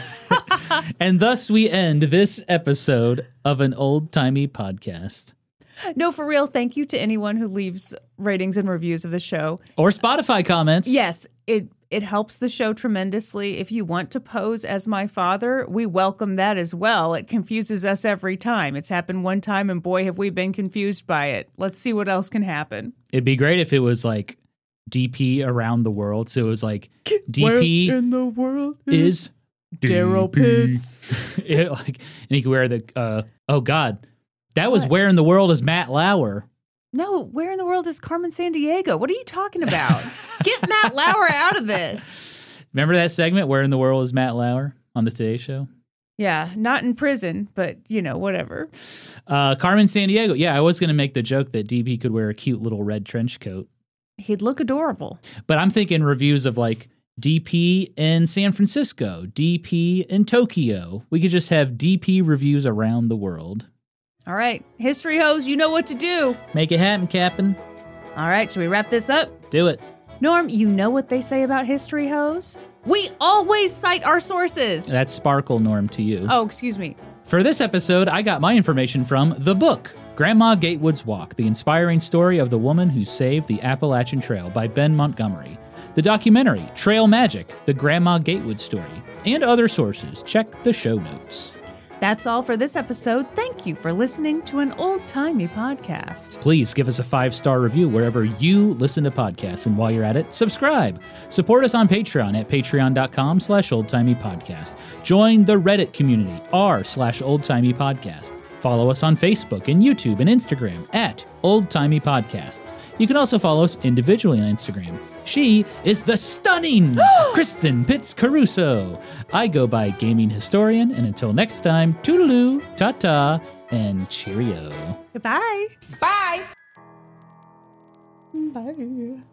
And thus we end this episode of an old-timey podcast. No, for real, thank you to anyone who leaves ratings and reviews of the show. Or Spotify comments. Yes, it it helps the show tremendously. If you want to pose as my father, we welcome that as well. It confuses us every time. It's happened one time, and boy, have we been confused by it. Let's see what else can happen. It'd be great if it was like D P around the world. So it was like D P Where in the world is Daryl Pitts. It, like, and he could wear the, uh, oh God, that was what? Where in the world is Matt Lauer? No, where in the world is Carmen Sandiego? What are you talking about? Get Matt Lauer out of this. Remember that segment, Where in the World is Matt Lauer, on the Today Show? Yeah, not in prison, but, you know, whatever. Uh, Carmen Sandiego. Yeah, I was going to make the joke that D B could wear a cute little red trench coat. He'd look adorable. But I'm thinking reviews of like D P in San Francisco, D P in Tokyo. We could just have D P reviews around the world. All right. History hoes, you know what to do. Make it happen, Captain. All right. Should we wrap this up? Do it. Norm, you know what they say about history hoes? We always cite our sources. That's Sparkle, Norm, to you. Oh, excuse me. For this episode, I got my information from the book, Grandma Gatewood's Walk, the inspiring story of the woman who saved the Appalachian Trail by Ben Montgomery. The documentary, Trail Magic, the Grandma Gatewood story, and other sources. Check the show notes. That's all for this episode. Thank you for listening to an old-timey podcast. Please give us a five-star review wherever you listen to podcasts. And while you're at it, subscribe. Support us on Patreon at patreon.com slash oldtimeypodcast. Join the Reddit community, r slash oldtimeypodcast. Follow us on Facebook and YouTube and Instagram at oldtimeypodcast. You can also follow us individually on Instagram. She is the stunning Kristen Pitts Caruso. I go by Gaming Historian, and until next time, toodaloo, ta-ta, and cheerio. Goodbye. Bye. Bye.